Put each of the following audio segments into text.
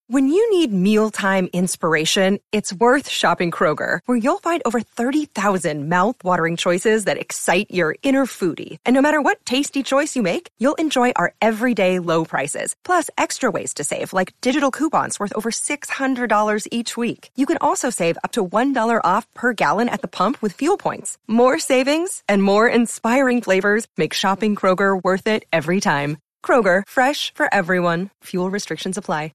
When you need mealtime inspiration, it's worth shopping Kroger, where you'll find over 30,000 mouth-watering choices that excite your inner foodie. And no matter what tasty choice you make, you'll enjoy our everyday low prices, plus extra ways to save, like digital coupons worth over $600 each week. You can also save up to $1 off per gallon at the pump with fuel points. More savings and more inspiring flavors make shopping Kroger worth it every time. Kroger, fresh for everyone. Fuel restrictions apply.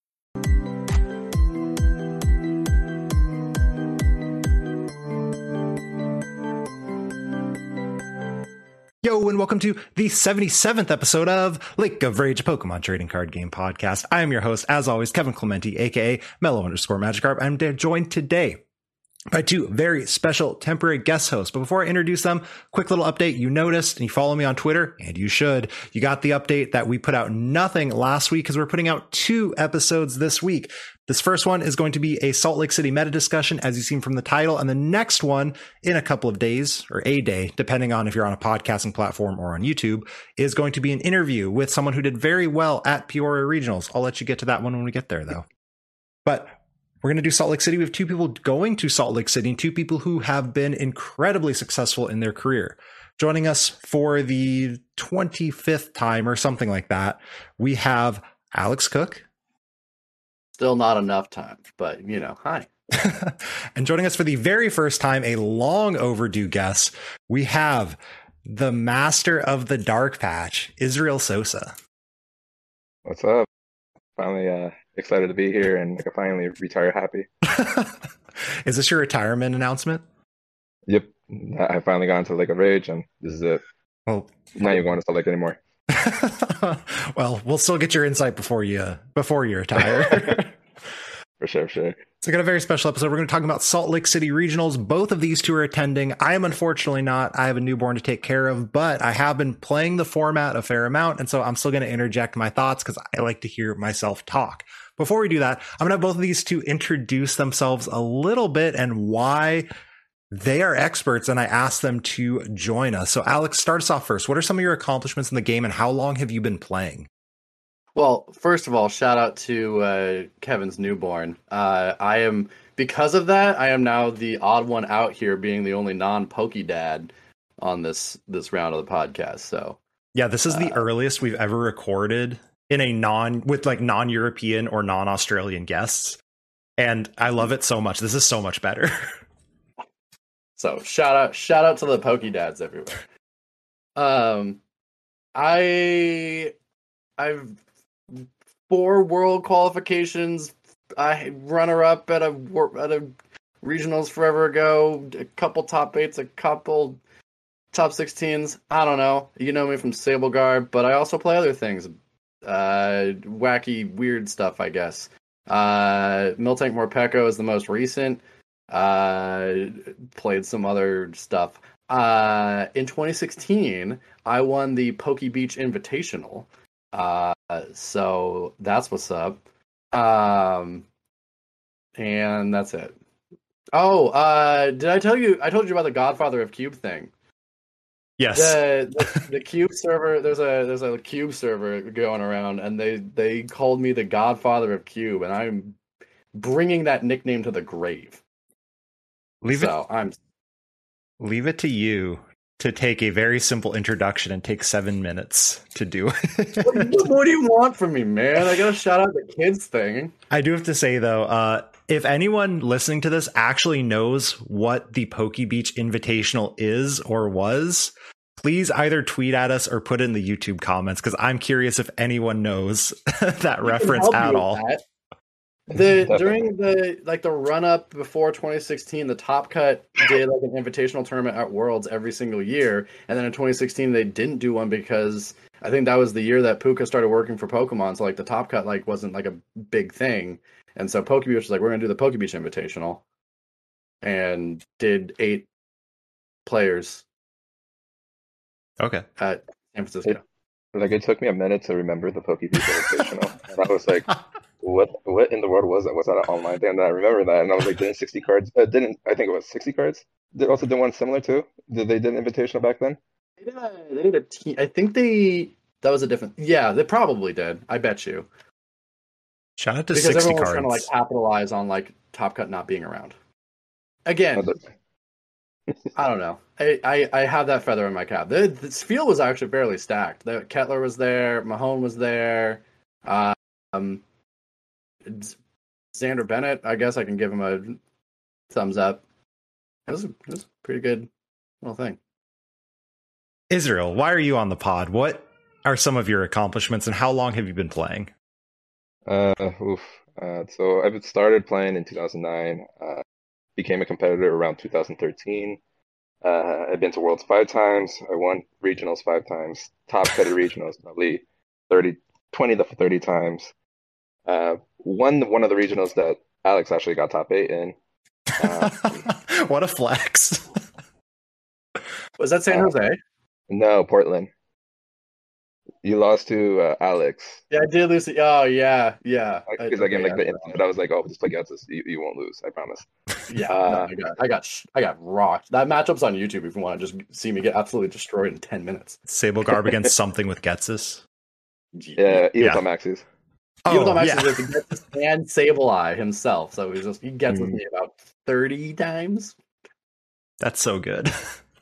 Yo, and welcome to the 77th episode of Lake of Rage, a Pokemon trading card game podcast. I am your host, as always, Kevin Clementi, aka Mellow_Magikarp. I'm joined today by two very special temporary guest hosts. But before I introduce them, quick little update. You noticed, and you follow me on Twitter, and you should. You got the update that we put out nothing last week because we're putting out 2 episodes this week. This first one is going to be a Salt Lake City meta discussion, as you've seen from the title. And the next one, in a couple of days, or a day, depending on if you're on a podcasting platform or on YouTube, is going to be an interview with someone who did very well at Peoria Regionals. I'll let you get to that one when we get there, though. But we're going to do Salt Lake City. We have 2 people going to Salt Lake City and 2 people who have been incredibly successful in their career. Joining us for the 25th time or something like that, we have Alex Cook. Still not enough time, but, you know, hi. And joining us for the very first time, a long overdue guest, we have the master of the dark patch, Israel Sosa. What's up? Finally excited to be here, and I can finally retire happy. Is this your retirement announcement? Yep. I finally got into Lake of Rage, and this is it. Well, not even going to Salt Lake anymore. Well, we'll still get your insight before you retire. For sure. So we got a very special episode. We're going to talk about Salt Lake City Regionals. Both of these 2 are attending. I am unfortunately not. I have a newborn to take care of, but I have been playing the format a fair amount, and so I'm still going to interject my thoughts because I like to hear myself talk. Before we do that, I'm going to have both of these 2 introduce themselves a little bit and why they are experts, and I asked them to join us. So Alex, start us off first. What are some of your accomplishments in the game, and how long have you been playing? Well, first of all, shout out to Kevin's newborn. Because of that, I am now the odd one out here, being the only non-Pokedad on this round of the podcast. So yeah, this is the earliest we've ever recorded in a non-European or non-Australian guests, and I love it so much. This is so much better. So shout out to the Pokedads everywhere. I've 4 world qualifications. I runner up at a regionals forever ago. A couple top 8s, a couple top 16s. I don't know. You know me from Sableguard, but I also play other things. Wacky, weird stuff, I guess. Miltank Morpeko is the most recent. Played some other stuff. In 2016, I won the Poke Beach Invitational. So that's what's up. And that's it. Oh, did I tell you? I told you about the Godfather of Cube thing. Yes. The Cube server. There's a Cube server going around, and they called me the Godfather of Cube, and I'm bringing that nickname to the grave. Leave it to you to take a very simple introduction and take 7 minutes to do it. What do you want from me, man? I gotta shout out the kids thing. I do have to say, though, if anyone listening to this actually knows what the Poke Beach Invitational is or was, please either tweet at us or put it in the YouTube comments, because I'm curious if anyone knows that reference at all. During the run up before 2016, the Top Cut did like an invitational tournament at Worlds every single year, and then in 2016 they didn't do one because I think that was the year that Puka started working for Pokemon. So like the Top Cut wasn't like a big thing, and so Pokebeach was like, we're gonna do the Pokebeach Invitational, and did 8 players. Okay. At San Francisco. It took me a minute to remember the Pokebeach Invitational, and I was like, what in the world was that? Was that an online thing? And I remember that, and I was like, didn't 60 cards? I think it was 60 cards. Did also do one similar too? Did they did an invitational back then? They did a team. I think that was a different. Yeah, they probably did. I bet you. Shout out to because 60 everyone's cards. trying to like capitalize on like Top Cut not being around. Again, I don't know. I have that feather in my cap. This field was actually fairly stacked. Kettler was there, Mahone was there, um, Xander Bennett. I guess I can give him a thumbs up. It was a pretty good little thing. Israel, why are you on the pod? What are some of your accomplishments, and how long have you been playing? So I've started playing in 2009. Became a competitor around 2013. I've been to Worlds 5 times. I won regionals 5 times. Top cut at regionals probably 20 to 30 times. Won one of the regionals that Alex actually got top 8 in. What a flex! Was that San Jose? No, Portland. You lost to Alex. Yeah, I did lose. Oh, yeah. Because I gave like the inside. I was like, "Oh, just play Getsus. You won't lose. I promise." Yeah, no, I got rocked. That matchup's on YouTube if you want to just see me get absolutely destroyed in 10 minutes. Sable Garb against something with Getsus. Yeah, Evoton Maxis. Evoton Maxis with Getsus and Sableye himself. So he gets with me about 30 times. That's so good.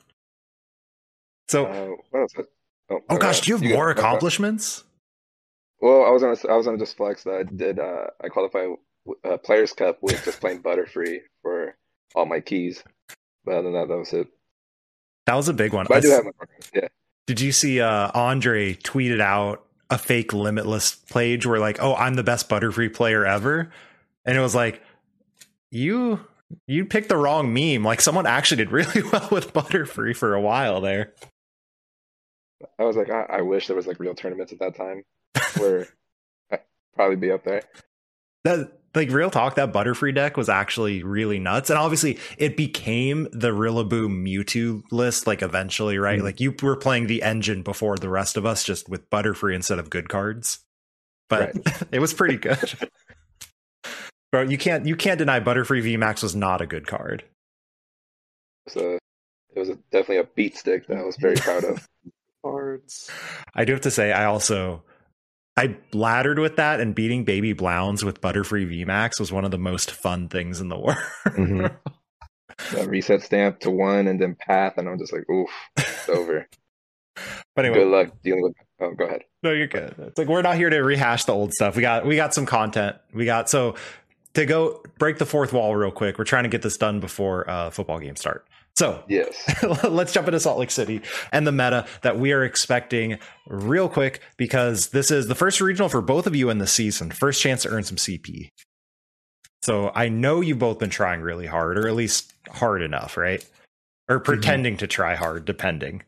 So, what else? Oh gosh, do you have more accomplishments? Well, I was gonna just flex that I did. I qualified Players Cup with just playing Butterfree for all my keys. But other than that, that was it. That was a big one. But I do have my yeah. Did you see Andre tweeted out a fake Limitless page where like, "Oh, I'm the best Butterfree player ever," and it was like, you picked the wrong meme. Like someone actually did really well with Butterfree for a while there. I was like, I wish there was like real tournaments at that time where I'd probably be up there. That like real talk, that Butterfree deck was actually really nuts. And obviously it became the Rillaboom Mewtwo list, like eventually, right? Mm-hmm. Like you were playing the engine before the rest of us, just with Butterfree instead of good cards. But right. It was pretty good. Bro, you can't deny Butterfree VMAX was not a good card. So it was definitely a beat stick that I was very proud of. Cards. I do have to say, I laddered with that, and beating Baby Blounds with Butterfree VMAX was one of the most fun things in the world. Mm-hmm. That reset stamp to 1 and then path, and I'm just like, oof, it's over. But anyway, good luck dealing with. Oh, go ahead. No, you're good. It's like we're not here to rehash the old stuff. We got some content. So to go break the fourth wall real quick, we're trying to get this done before football games start. So yes, let's jump into Salt Lake City and the meta that we are expecting real quick, because this is the first regional for both of you in the season. First chance to earn some CP. So I know you've both been trying really hard, or at least hard enough, right? Or pretending to try hard, depending.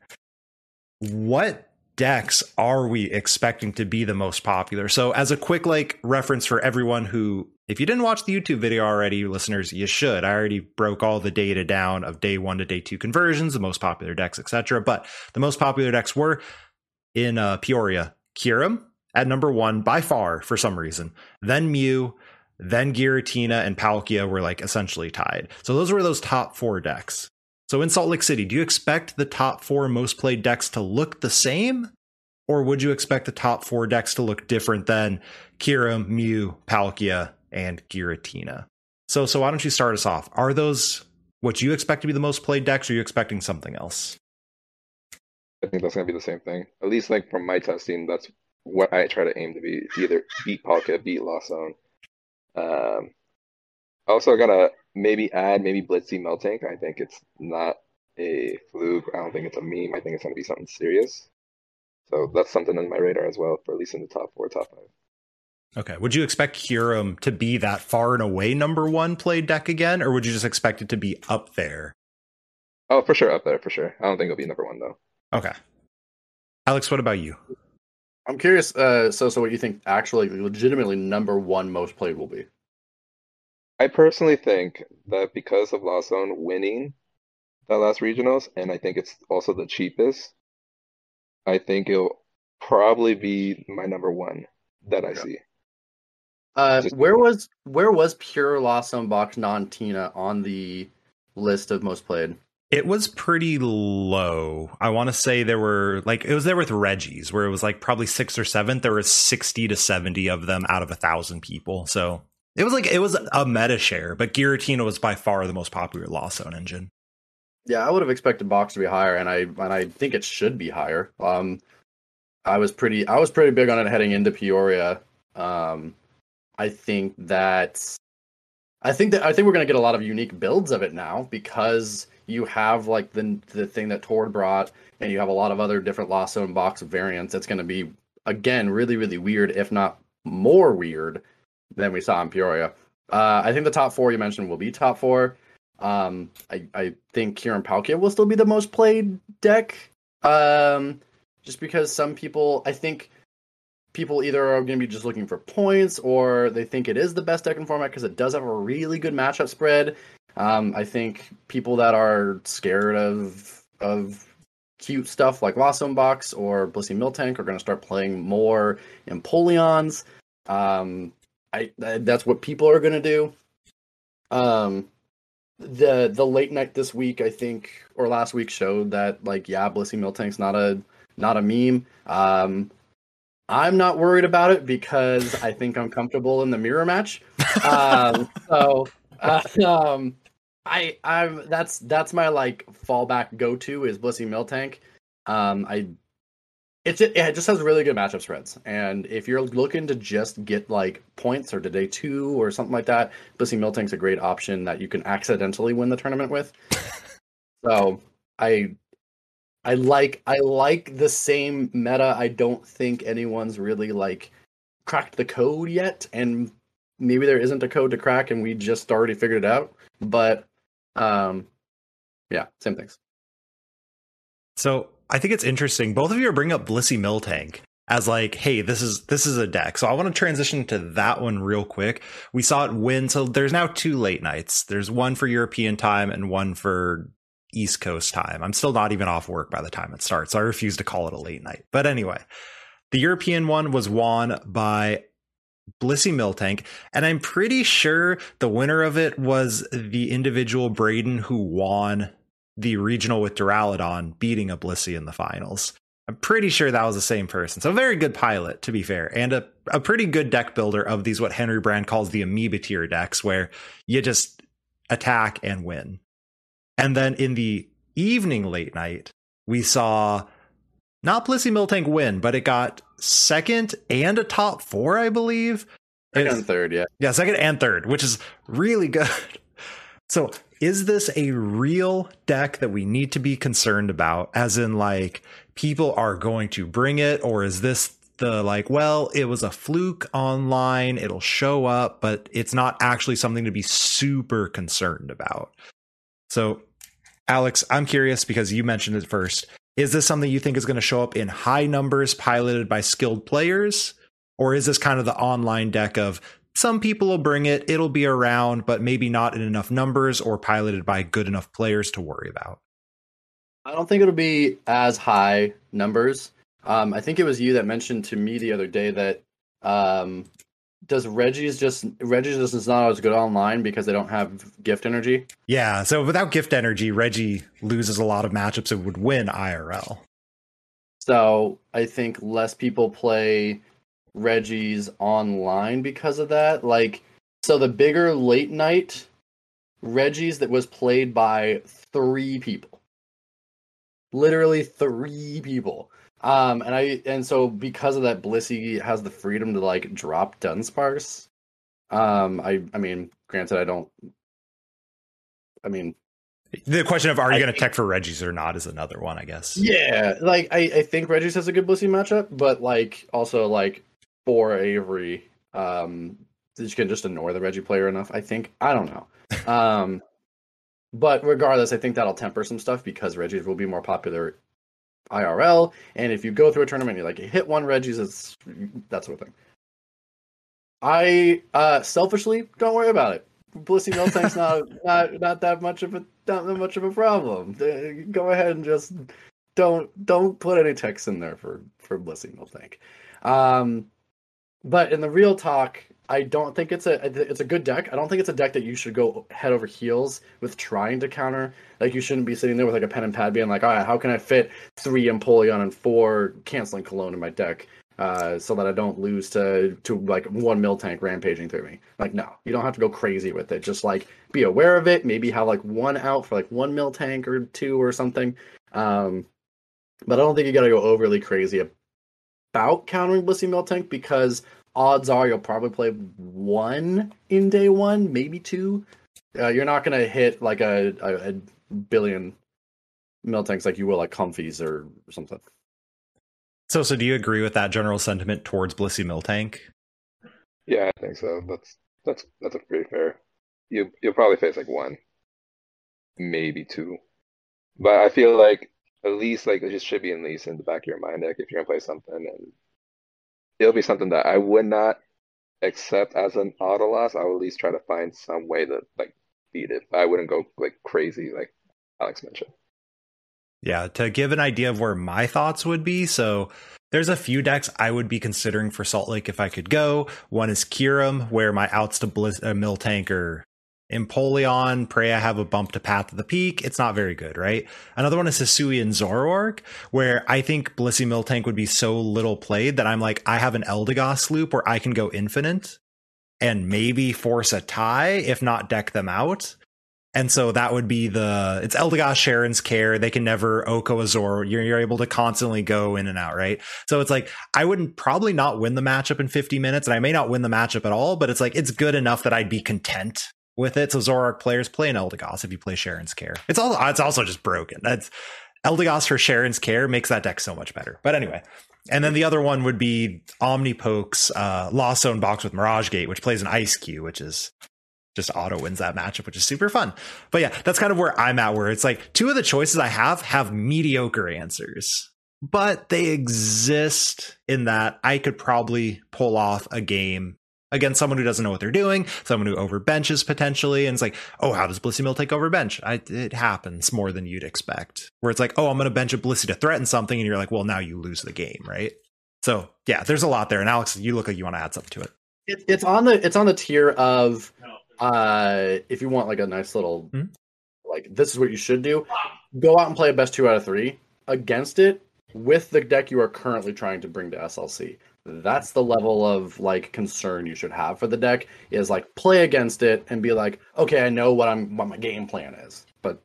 What decks are we expecting to be the most popular? So as a quick reference for everyone who, if you didn't watch the YouTube video already, listeners, you should. I already broke all the data down of day 1 to day 2 conversions, the most popular decks, etc. But the most popular decks were in Peoria, Kyurem at number 1 by far for some reason. Then Mew, then Giratina and Palkia were essentially tied. So those were those top 4 decks. So in Salt Lake City, do you expect the top 4 most played decks to look the same? Or would you expect the top 4 decks to look different than Kyurem, Mew, Palkia, and Giratina? So why don't you start us off? Are those what you expect to be the most played decks, or are you expecting something else? I think that's going to be the same thing. At least from my testing, that's what I try to aim to be. Either beat Palkia, beat Lost Zone. Also got to maybe add Blitzy Meltank. I think it's not a fluke. I don't think it's a meme. I think it's going to be something serious. So that's something on my radar as well, for at least in the top 4, top 5. Okay. Would you expect Kyurem to be that far and away number 1 played deck again, or would you just expect it to be up there? Oh, for sure, up there, for sure. I don't think it'll be number 1, though. Okay. Alex, what about you? I'm curious, so what you think actually legitimately number 1 most played will be? I personally think that because of Lost Zone winning that last regionals, and I think it's also the cheapest, I think it'll probably be my number 1 that I see. Where was Pure Lost Zone Box non-Tina on the list of most played? It was pretty low. I want to say there were like, it was there with Reggie's where it was like probably 6th or 7th. There was 60 to 70 of them out of 1,000 people. So it was a meta share, but Giratina was by far the most popular Lost Zone engine. Yeah, I would have expected Box to be higher, and I think it should be higher. I was pretty big on it heading into Peoria. I think we're gonna get a lot of unique builds of it now because you have like the thing that Tord brought, and you have a lot of other different Lost Zone box variants. It's gonna be again really, really weird, if not more weird than we saw in Peoria. I think the top 4 you mentioned will be top 4. I think Kirin Palkia will still be the most played deck. Just because some people, I think people either are going to be just looking for points or they think it is the best deck in format because it does have a really good matchup spread. I think people that are scared of cute stuff like Lost Zone Box or Blissey Miltank are going to start playing more Empoleons. That's what people are going to do. The late night this week, I think, or last week showed that like, yeah, Blissey Miltank's not a meme. I'm not worried about it because I think I'm comfortable in the mirror match. I'm that's my like fallback go-to is Blissey Miltank. It just has really good matchup spreads, and if you're looking to just get like points or to day 2 or something like that, Blissey Miltank's a great option that you can accidentally win the tournament with. So I like the same meta. I don't think anyone's really like cracked the code yet, and maybe there isn't a code to crack, and we just already figured it out. But yeah, same things. So I think it's interesting. Both of you are bringing up Blissey Miltank as like, hey, this is a deck. So I want to transition to that one real quick. We saw it win. So there's now 2 late nights. There's one for European time and one for East Coast time. I'm still not even off work by the time it starts, so I refuse to call it a late night. But anyway, the European one was won by Blissey Miltank, and I'm pretty sure the winner of it was the individual Braden who won the regional with Duraludon, beating a Blissey in the finals. I'm pretty sure that was the same person. So a very good pilot, to be fair, and a pretty good deck builder of these, what Henry Brand calls the amoeba tier decks, where you just attack and win. And then in the evening late night, we saw not Blissey Miltank win, but it got 2nd and a top 4, I believe. 2nd and 3rd, yeah. Yeah, 2nd and 3rd, which is really good. So is this a real deck that we need to be concerned about? As in, like, people are going to bring it? Or is this the, like, well, it was a fluke online, it'll show up, but it's not actually something to be super concerned about? So, Alex, I'm curious because you mentioned it first. Is this something you think is going to show up in high numbers piloted by skilled players? Or is this kind of the online deck of some people will bring it, it'll be around, but maybe not in enough numbers or piloted by good enough players to worry about? I don't think it'll be as high numbers. I think it was you that mentioned to me the other day that Reggie's just not as good online because they don't have gift energy. Yeah, so without gift energy, Reggie loses a lot of matchups and would win IRL. So I think less people play Reggie's online because of that. Like, so the bigger late night Reggie's that was played by 3 people. Literally 3 people. And so because of that, Blissey has the freedom to like drop Dunsparce. I mean, granted, the question of are you going to tech for Reggie's or not is another one, I guess. Yeah, like I think Reggie's has a good Blissey matchup, but like also like for Avery, you can just ignore the Reggie player enough. I think, I don't know. But regardless, I think that'll temper some stuff because Reggie's will be more popular IRL, and if you go through a tournament, you hit 1 Reggie's, it's that sort of thing. I selfishly don't worry about it. Blissey Miltank's not that much of a problem. Go ahead and just don't put any text in there for Blissey Miltank. But in the real talk, I don't think it's a good deck. I don't think it's a deck that you should go head over heels with trying to counter. Like, you shouldn't be sitting there with like a pen and pad being like, all right, how can I fit 3 Empoleon and 4 Canceling Cologne in my deck so that I don't lose to like 1 Miltank rampaging through me. Like, no, you don't have to go crazy with it. Just like be aware of it. Maybe have like 1 out for like 1 Miltank or 2 or something. But I don't think you got to go overly crazy about countering Blissey Miltank, because odds are you'll probably play 1 in day 1, maybe 2. You're not going to hit like a billion Miltanks like you will like Comfies or something. So do you agree with that general sentiment towards Blissey Miltank? Yeah, I think so. That's a pretty fair. You'll probably face like 1, maybe 2, but I feel like at least like it just should be at least in the back of your mind, like if you're gonna play something, and it'll be something that I would not accept as an auto loss. I will at least try to find some way to like beat it. I wouldn't go like crazy like Alex mentioned. Yeah, to give an idea of where my thoughts would be, so there's a few decks I would be considering for Salt Lake if I could go. One is Kyurem, where my outs to Miltank are Empoleon. Pray I have a bump to Path of the Peak. It's not very good, right? Another one is Hisui and Zoroark, where I think Blissey Miltank would be so little played that I'm like, I have an Eldegoss loop where I can go infinite and maybe force a tie, if not deck them out. And so that would be it's Eldegoss, Sharon's Care. They can never Oko Azor. You're able to constantly go in and out, right? So it's like, I wouldn't probably not win the matchup in 50 minutes, and I may not win the matchup at all, but it's like, it's good enough that I'd be content with it. So Zoroark players play an Eldegoss if you play Sharon's Care. It's also just broken. That's Eldegoss for Sharon's Care makes that deck so much better. But anyway. And then the other one would be Omnipoke's Lost Zone box with Mirage Gate, which plays an Ice Cube, which is just auto wins that matchup, which is super fun. But yeah, that's kind of where I'm at, where it's like 2 of the choices I have mediocre answers, but they exist in that I could probably pull off a game against someone who doesn't know what they're doing, someone who overbenches potentially. And it's like, oh, how does Blissey Mill take overbench? It happens more than you'd expect, where it's like, oh, I'm going to bench a Blissey to threaten something. And you're like, well, now you lose the game, right? So yeah, there's a lot there. And Alex, you look like you want to add something to it. It's on the tier of, if you want like a nice little, like, this is what you should do, go out and play a best 2 out of 3 against it with the deck you are currently trying to bring to SLC. That's the level of like concern you should have for the deck, is like play against it and be like, okay, I know what my game plan is. But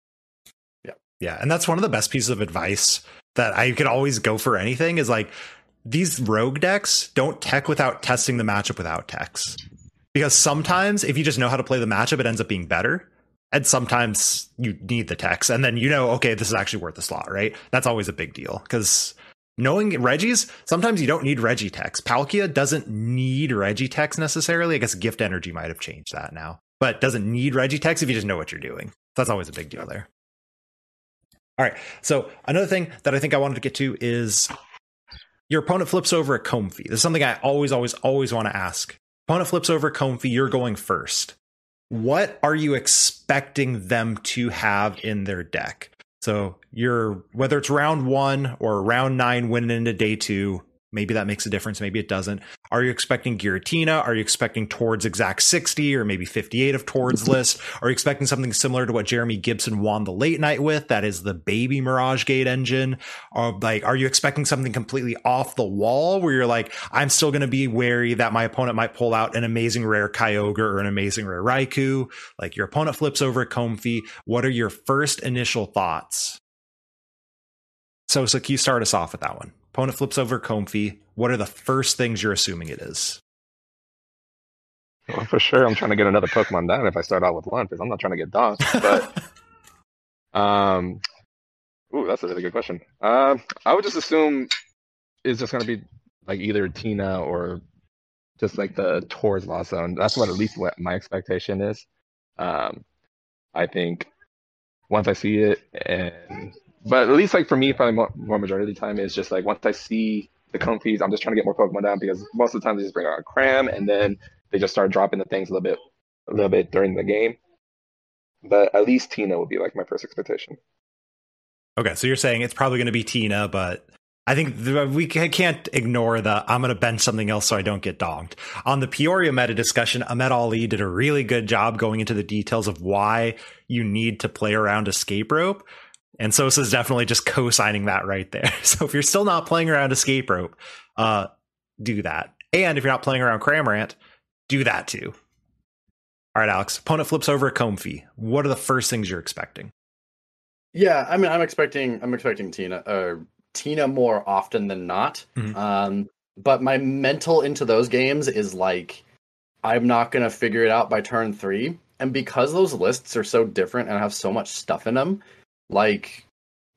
yeah, and that's one of the best pieces of advice that I could always go for anything, is like, these rogue decks don't tech without testing the matchup without techs. Because sometimes if you just know how to play the matchup, it ends up being better. And sometimes you need the techs. And then okay, this is actually worth the slot, right? That's always a big deal. Because knowing Reggies, sometimes you don't need Reggie techs. Palkia doesn't need Reggie techs necessarily. I guess Gift Energy might have changed that now. But doesn't need Reggie techs if you just know what you're doing. That's always a big deal there. All right. So another thing that I think I wanted to get to is your opponent flips over a Comfey. This is something I always want to ask. Opponent flips over Comfey, you're going first. What are you expecting them to have in their deck? So whether it's round 1 or round 9 winning into day 2, maybe that makes a difference, maybe it doesn't. Are you expecting Giratina? Are you expecting Tord's exact 60 or maybe 58 of Tord's list? Are you expecting something similar to what Jeremy Gibson won the late night with? That is the baby Mirage Gate engine. Or like, are you expecting something completely off the wall where you're like, I'm still going to be wary that my opponent might pull out an amazing rare Kyogre or an amazing rare Raikou? Like, your opponent flips over a Comfey. What are your first initial thoughts? So can you start us off with that one? Opponent flips over Comfey. What are the first things you're assuming it is? Well, for sure, I'm trying to get another Pokemon down if I start out with one, because I'm not trying to get donked. But, that's a really good question. I would just assume it's just going to be like either Tina or just like the Tord's Lost Zone. That's what at least what my expectation is. I think once I see it, but at least like for me, probably more majority of the time is just like once I see the Comfies, I'm just trying to get more Pokemon down, because most of the time they just bring out a Cram and then they just start dropping the things a little bit during the game. But at least Tina would be like my first expectation. Okay, so you're saying it's probably going to be Tina, but I think we can't ignore the I'm going to bench something else so I don't get donked. On the Peoria meta discussion, Ahmed Ali did a really good job going into the details of why you need to play around Escape Rope. And Sosa is definitely just co-signing that right there. So if you're still not playing around Escape Rope, do that. And if you're not playing around Cramorant, do that too. All right, Alex, opponent flips over a Comfey. What are the first things you're expecting? Yeah, I mean, I'm expecting Tina more often than not. Mm-hmm. But my mental into those games is like, I'm not going to figure it out by turn 3. And because those lists are so different and have so much stuff in them, like,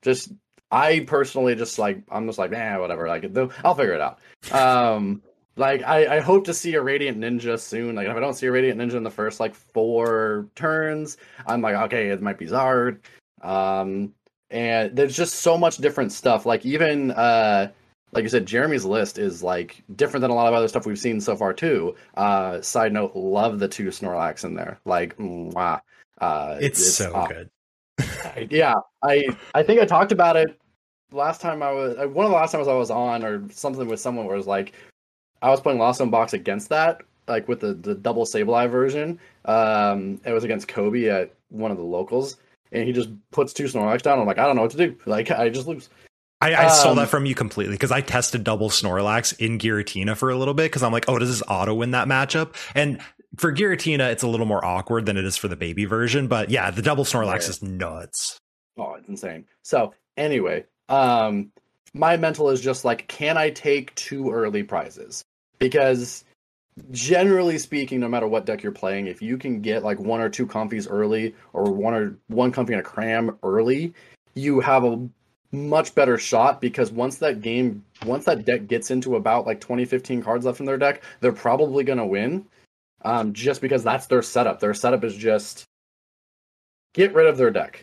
I personally I'm just like, whatever. Like, I'll figure it out. Like, I hope to see a Radiant Ninja soon. Like, if I don't see a Radiant Ninja in the first, 4 turns, I'm like, okay, it might be Zard. And there's just so much different stuff. Like, even, like you said, Jeremy's list is, different than a lot of other stuff we've seen so far, too. Side note, love the 2 Snorlax in there. Like, wow. It's so good. Yeah, I think I talked about it last time one of the last times I was on, or something with someone where it was I was playing Lost Zone Box against that, with the double Sableye version. It was against Kobe at one of the locals, and he just puts 2 Snorlax down. I'm like, I don't know what to do. I just lose. I stole that from you completely because I tested double Snorlax in Giratina for a little bit because I'm like, oh, does this auto win that matchup? And for Giratina, it's a little more awkward than it is for the baby version. But yeah, the double Snorlax is nuts. Oh, it's insane. So anyway, my mental is just can I take 2 early prizes? Because generally speaking, no matter what deck you're playing, if you can get 1 or 2 Comfies early, or one Comfy and a Cram early, you have a much better shot, because once that deck gets into about 20-15 cards left in their deck, they're probably going to win. Just because that's their setup. Their setup is just get rid of their deck.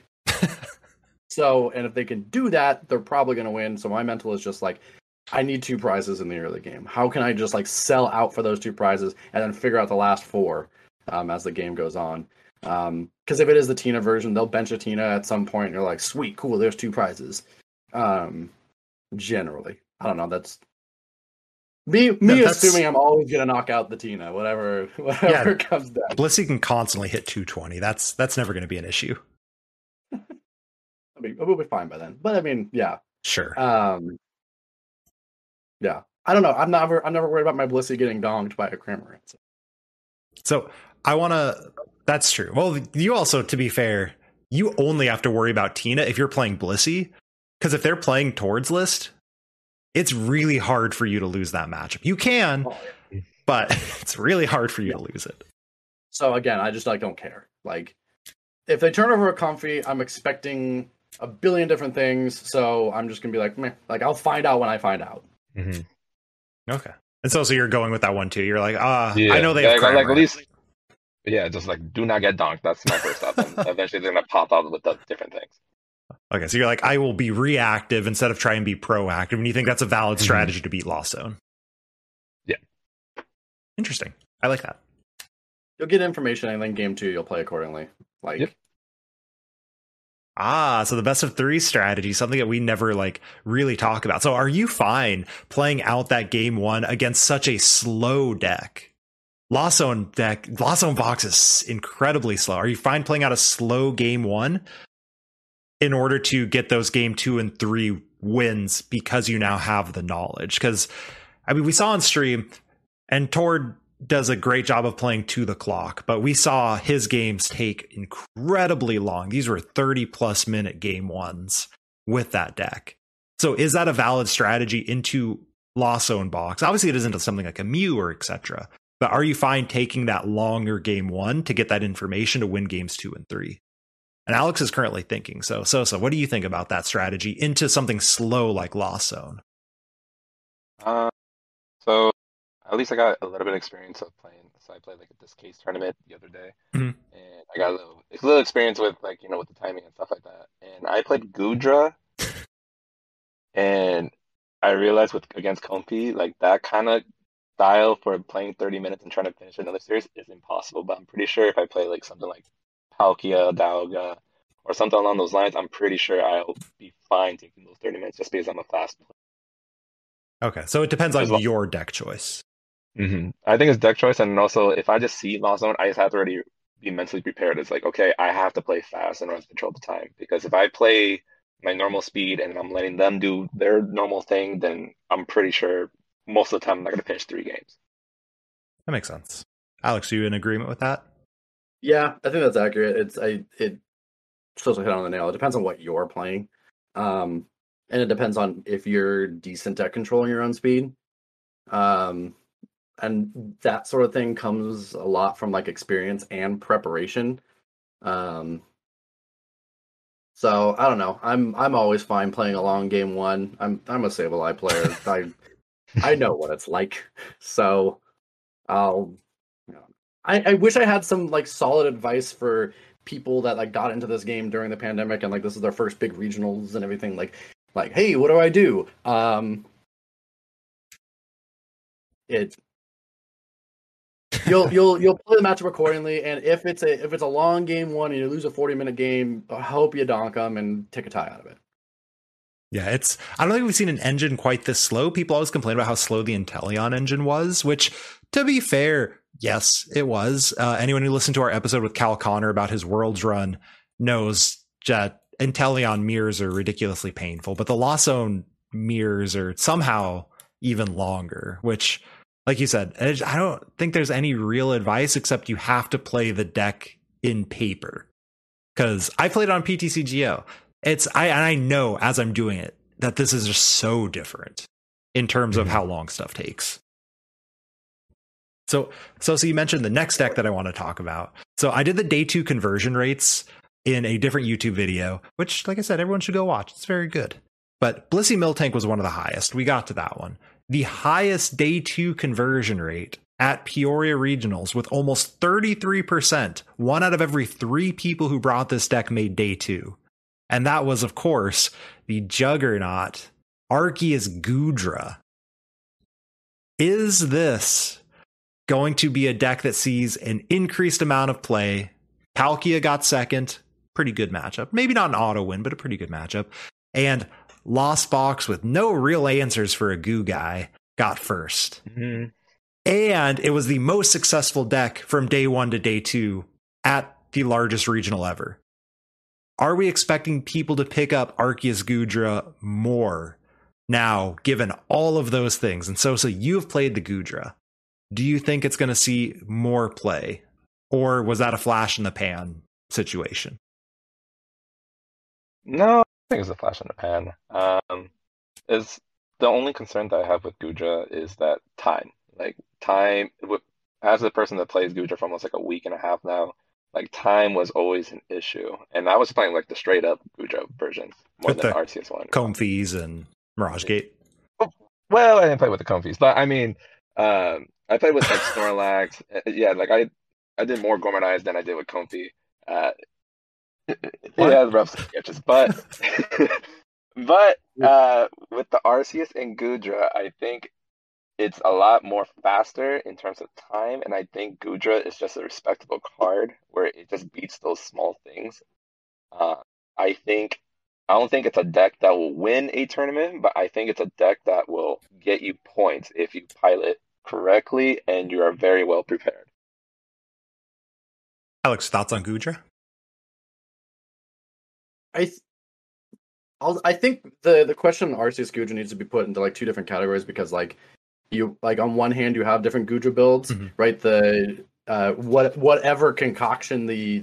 So, and if they can do that, they're probably going to win. So my mental is just I need 2 prizes in the early game. How can I just sell out for those 2 prizes and then figure out the last 4 as the game goes on? Because if it is the Tina version, they'll bench a Tina at some point, and you're like, sweet, cool, there's 2 prizes. Generally, I don't know. That's me assuming I'm always gonna knock out the Tina, whatever comes down. Blissey can constantly hit 220. That's never going to be an issue. I mean, we'll be fine by then. But I mean, yeah, sure. Yeah, I don't know. I'm never worried about my Blissey getting donked by a Cramorant. So I want to. That's true. Well, you also, to be fair, you only have to worry about Tina if you're playing Blissey, because if they're playing Tord's list, it's really hard for you to lose that matchup. You can, but it's really hard for you to lose it. So again, I just don't care. If they turn over a Comfy, I'm expecting a billion different things. So I'm just gonna be meh. I'll find out when I find out. Mm-hmm. Okay. And so you're going with that one too. You're I know they have at least. Yeah, just do not get donked. That's my first step. And eventually they're gonna pop out with the different things. Okay, so you're I will be reactive instead of try and be proactive, and you think that's a valid strategy to beat Lost Zone. Yeah. Interesting. I like that. You'll get information, and then game 2 you'll play accordingly. Yep. So the best of 3 strategy, something that we never really talk about. So are you fine playing out that game 1 against such a slow deck? Lost Zone box is incredibly slow. Are you fine playing out a slow game 1 in order to get those game 2 and 3 wins because you now have the knowledge? Because I mean, we saw on stream, and Tord does a great job of playing to the clock, but we saw his games take incredibly long. These were 30+ minute game 1s with that deck. So is that a valid strategy into Lost Zone box? Obviously, it isn't something like a Mew or etc. But are you fine taking that longer game 1 to get that information to win games 2 and 3? And Alex is currently thinking. So Sosa, what do you think about that strategy into something slow like Lost Zone? So at least I got a little bit of experience of playing. So I played at this case tournament the other day, and I got a little experience with with the timing and stuff like that. And I played Goodra, and I realized against Comfy, that kind of style for playing 30 minutes and trying to finish another series is impossible. But I'm pretty sure if I play something like Palkia, Dialga, or something along those lines, I'm pretty sure I'll be fine taking those 30 minutes just because I'm a fast player. Okay, so it depends on Well, your deck choice. I think it's deck choice, and also if I just see Lost Zone, I just have to already be mentally prepared. It's like, okay, I have to play fast in order to control the time. Because if I play my normal speed and I'm letting them do their normal thing, then I'm pretty sure most of the time I'm not going to finish 3 games. That makes sense. Alex, are you in agreement with that? Yeah, I think that's accurate. It supposed to hit on the nail. It depends on what you're playing, and it depends on if you're decent at controlling your own speed. And that sort of thing comes a lot from like experience and preparation. So I don't know. I'm always fine playing a long game one. I'm a Sableye player. I know what it's like. So I'll I wish I had some like solid advice for people that like got into this game during the pandemic and like this is their first big regionals and everything. Like hey, what do I do? You'll play the matchup accordingly, and if it's a long game one and you lose a 40-minute game, I hope you donk them and take a tie out of it. Yeah, I don't think we've seen an engine quite this slow. People always complain about how slow the Inteleon engine was, which, to be fair, yes, it was. Anyone who listened to our episode with Cal Connor about his Worlds run knows that Inteleon mirrors are ridiculously painful, but the Lost Zone mirrors are somehow even longer, which, like you said, I don't think there's any real advice except you have to play the deck in paper. Because I played it on PTCGO. I know as I'm doing it that this is just so different in terms of how long stuff takes. So you mentioned the next deck that I want to talk about. So I did the day 2 conversion rates in a different YouTube video, which, like I said, everyone should go watch. It's very good. But Blissey Miltank was one of the highest. We got to that one. The highest day 2 conversion rate at Peoria Regionals with almost 33%. 1 out of every 3 people who brought this deck made day 2. And that was, of course, the juggernaut Arceus Goodra. Is this going to be a deck that sees an increased amount of play? Palkia got second. Pretty good matchup. Maybe not an auto win, but a pretty good matchup. And Lost Box, with no real answers for a goo guy, got first. And it was the most successful deck from day 1 to day 2 at the largest regional ever. Are we expecting people to pick up Arceus Goodra more now, given all of those things? And so you've played the Goodra. Do you think it's going to see more play? Or was that a flash in the pan situation? No, I think it's a flash in the pan. Is the only concern that I have with Goodra is that time. Like time, as a person that plays Goodra for almost like a week and a half now, like time was always an issue. And I was playing like the straight up Goodra version more with than the Arceus one. Comfeys and Mirage Gate. Well, I didn't play with the Comfeys, but I mean, I played with like Snorlax. Yeah, like I did more Gormonize than I did with Comfey. Yeah, rough sketches, but but with the Arceus and Goodra, I think it's a lot more faster in terms of time, and I think Goodra is just a respectable card where it just beats those small things. I don't think it's a deck that will win a tournament, but I think it's a deck that will get you points if you pilot correctly and you are very well prepared. Alex, thoughts on Goodra? I think the question on Arceus Goodra needs to be put into like 2 different categories because like you like on one hand you have different Goodra builds, right? The whatever concoction the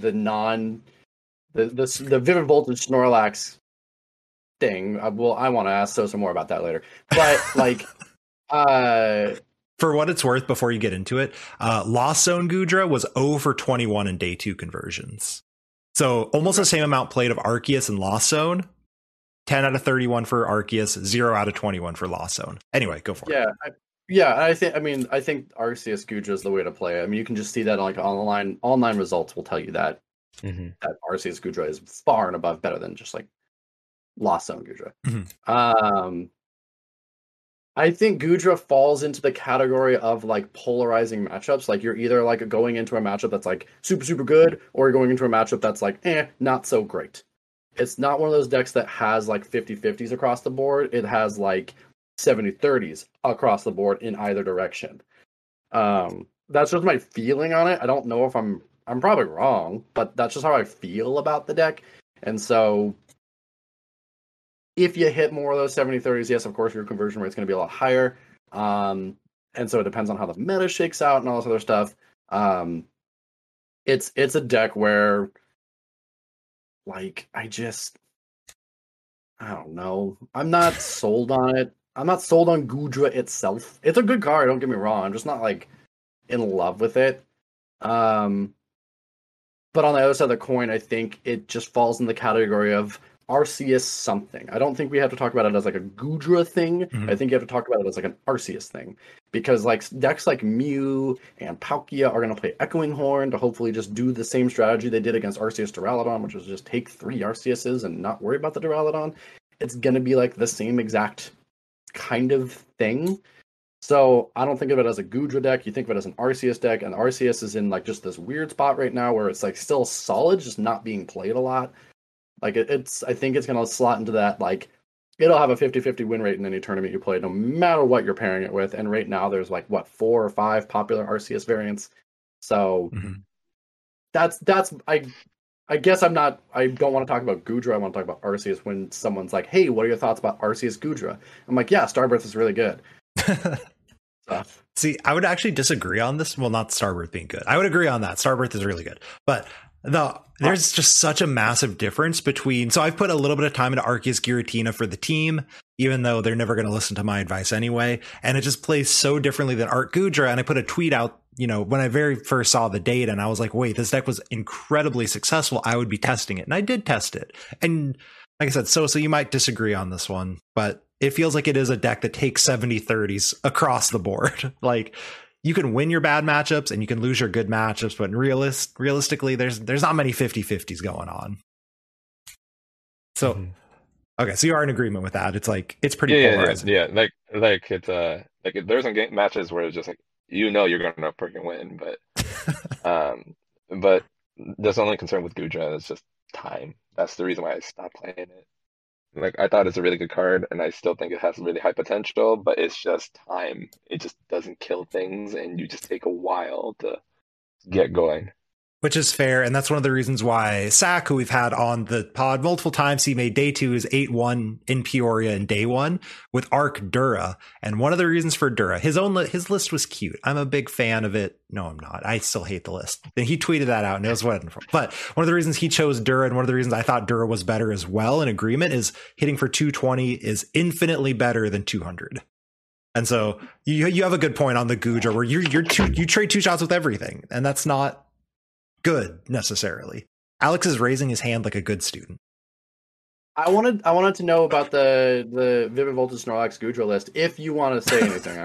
Vivid Voltage Snorlax thing. I want to ask some more about that later. But like for what it's worth, before you get into it, Lost Zone Goodra was 0 for 21 in day 2 conversions. So almost the same amount played of Arceus and Lost Zone. 10 out of 31 for Arceus, 0 out of 21 for Lost Zone. Anyway, go for it. I think Arceus Goodra is the way to play it. I mean, you can just see that like online results will tell you that that Arceus Goodra is far and above better than just like Lost Zone Goodra. I think Goodra falls into the category of like polarizing matchups. Like you're either like going into a matchup that's like super, super good, or you're going into a matchup that's like, not so great. It's not one of those decks that has like 50-50s across the board. It has like 70-30s across the board in either direction. That's just my feeling on it. I don't know if I'm probably wrong, but that's just how I feel about the deck. And so if you hit more of those 70-30s, yes, of course, your conversion rate's going to be a lot higher. And so it depends on how the meta shakes out and all this other stuff. It's a deck where, like, I don't know. I'm not sold on it. I'm not sold on Goodra itself. It's a good card, don't get me wrong. I'm just not, like, in love with it. But on the other side of the coin, I think it just falls in the category of Arceus something. I don't think we have to talk about it as like a Goodra thing. Mm-hmm. I think you have to talk about it as like an Arceus thing. Because like decks like Mew and Palkia are going to play Echoing Horn to hopefully just do the same strategy they did against Arceus Duraludon, which was just take 3 Arceuses and not worry about the Duraludon. It's going to be like the same exact kind of thing. So I don't think of it as a Goodra deck. You think of it as an Arceus deck, and Arceus is in like just this weird spot right now where it's like still solid, just not being played a lot. Like I think it's going to slot into that, like, it'll have a 50-50 win rate in any tournament you play, no matter what you're pairing it with. And right now there's like, 4 or 5 popular Arceus variants. So that's I guess I don't want to talk about Goodra. I want to talk about Arceus when someone's like, hey, what are your thoughts about Arceus Goodra? I'm like, yeah, Starbirth is really good. See, I would actually disagree on this. Well, not Starbirth being good. I would agree on that. Starbirth is really good. But there's just such a massive difference between. So I've put a little bit of time into Arceus Giratina for the team, even though they're never going to listen to my advice anyway. And it just plays so differently than Art Goodra. And I put a tweet out, when I very first saw the data, and I was like, wait, this deck was incredibly successful. I would be testing it. And I did test it. And like I said, so you might disagree on this one, but it feels like it is a deck that takes 70-30s across the board. Like, you can win your bad matchups and you can lose your good matchups, but realistically, there's not many 50-50s going on. So, okay, so you are in agreement with that. It's like, it's pretty polarizing. Yeah. Like it's like there's some game matches where it's just like, you're gonna freaking win, but that's the only concern with Goodra is just time. That's the reason why I stopped playing it. Like, I thought it's a really good card, and I still think it has really high potential, but it's just time. It just doesn't kill things, and you just take a while to get going. Which is fair, and that's one of the reasons why Sack, who we've had on the pod multiple times, he made day 2 is 8-1 in Peoria in day 1 with Arc Dura. And one of the reasons for Dura, his list was cute. I'm a big fan of it. No, I'm not. I still hate the list. And he tweeted that out, and it was what. But one of the reasons he chose Dura, and one of the reasons I thought Dura was better as well in agreement, is hitting for 220 is infinitely better than 200. And so you have a good point on the Goodra, where you trade 2 shots with everything, and that's not good necessarily. Alex is raising his hand like a good student. I wanted to know about the Vivid Voltage Snorlax Goodra list. If you want to say anything,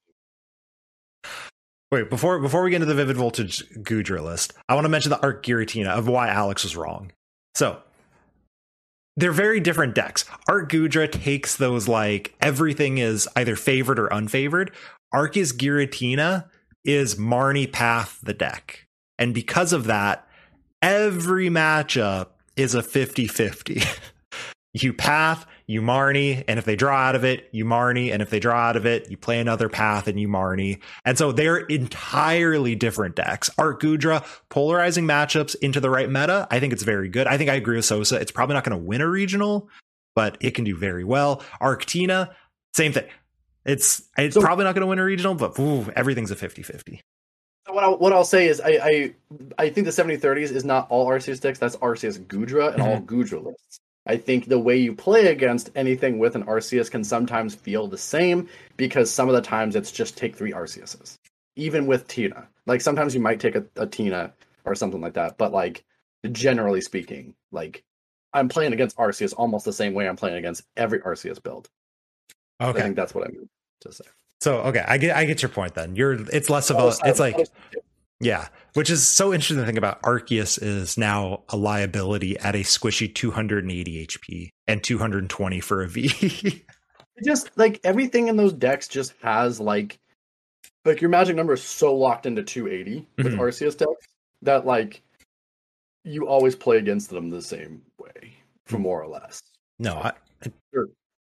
Wait, before we get into the Vivid Voltage Goodra list, I want to mention the Arc Giratina of why Alex was wrong. So they're very different decks. Arc Goodra takes those like everything is either favored or unfavored. Arceus Giratina is Marnie Path the deck. And because of that, every matchup is a 50-50. You Path, you Marnie, and if they draw out of it, you Marnie, and if they draw out of it, you play another Path and you Marnie. And so they're entirely different decks. Arc Goodra, polarizing matchups into the right meta, I think it's very good. I think I agree with Sosa. It's probably not going to win a regional, but it can do very well. Arctina, same thing. It's probably not going to win a regional, but everything's a 50-50. What I'll say is I think the 70-30s is not all Arceus decks. That's Arceus Goodra and all Goodra lists. I think the way you play against anything with an Arceus can sometimes feel the same, because some of the times it's just take 3 Arceuses. Even with Tina. Like, sometimes you might take a Tina or something like that, but like, generally speaking, like, I'm playing against Arceus almost the same way I'm playing against every Arceus build. Okay. I think that's what I mean to say. So, okay, I get your point then. It's less of it's like, yeah, which is so interesting to think about. Arceus is now a liability at a squishy 280 HP and 220 for a V. Just like everything in those decks just has like your magic number is so locked into 280 with Arceus decks that like you always play against them the same way, for more or less. No, Sure.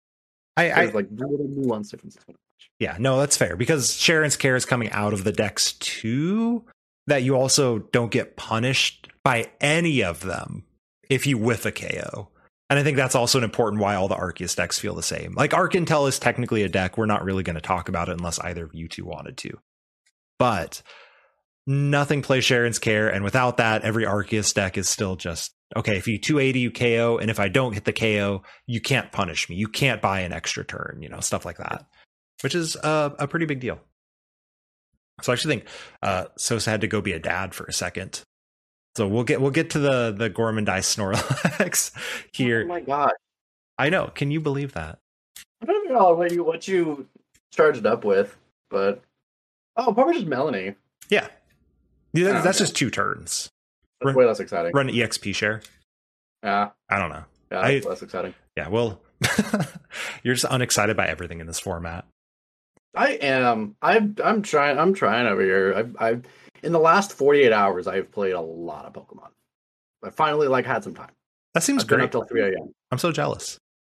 There's like little nuance differences. Yeah, no, that's fair because Sharon's Care is coming out of the decks too. That you also don't get punished by any of them if you whiff a KO. And I think that's also an important why all the Arceus decks feel the same. Like Arc Intel is technically a deck. We're not really going to talk about it unless either of you two wanted to. But nothing plays Sharon's Care. And without that, every Arceus deck is still just, okay, if you 280, you KO. And if I don't hit the KO, you can't punish me. You can't buy an extra turn, stuff like that, which is a pretty big deal. So I actually think Sosa had to go be a dad for a second. So we'll get to the Gormandai Snorlax here. Oh my god! I know. Can you believe that? I don't know what you charged up with, but probably just Melanie. Yeah, that's just 2 turns. That's way less exciting. Run EXP share. Yeah, I don't know. Yeah, that's less exciting. Yeah, well, you're just unexcited by everything in this format. I am. I'm trying over here. I've in the last 48 hours, I've played a lot of Pokemon. I finally had some time. That seems great. Been up till 3 a.m. I'm so jealous.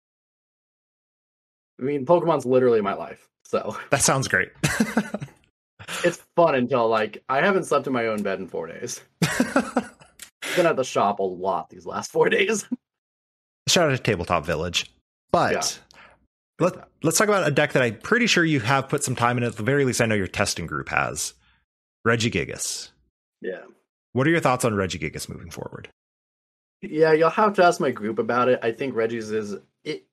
I mean, Pokemon's literally my life. So that sounds great. It's fun until I haven't slept in my own bed in 4 days. I've been at the shop a lot these last 4 days. Shout out to Tabletop Village. But let's talk about a deck that I'm pretty sure you have put some time in. At the very least, I know your testing group has. Regigigas. Yeah. What are your thoughts on Regigigas moving forward? Yeah, you'll have to ask my group about it. I think Reggie's is it.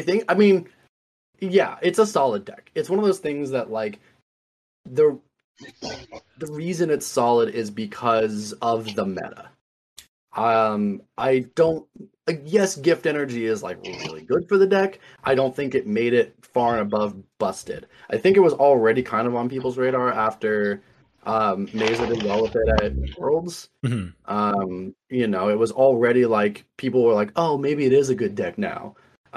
Yeah, it's a solid deck. It's one of those things that the reason it's solid is because of the meta. I don't. Yes, Gift Energy is really good for the deck. I don't think it made it far and above busted. I think it was already kind of on people's radar after Mesa did well with it at Worlds. Mm-hmm. It was already people were like, oh, maybe it is a good deck now.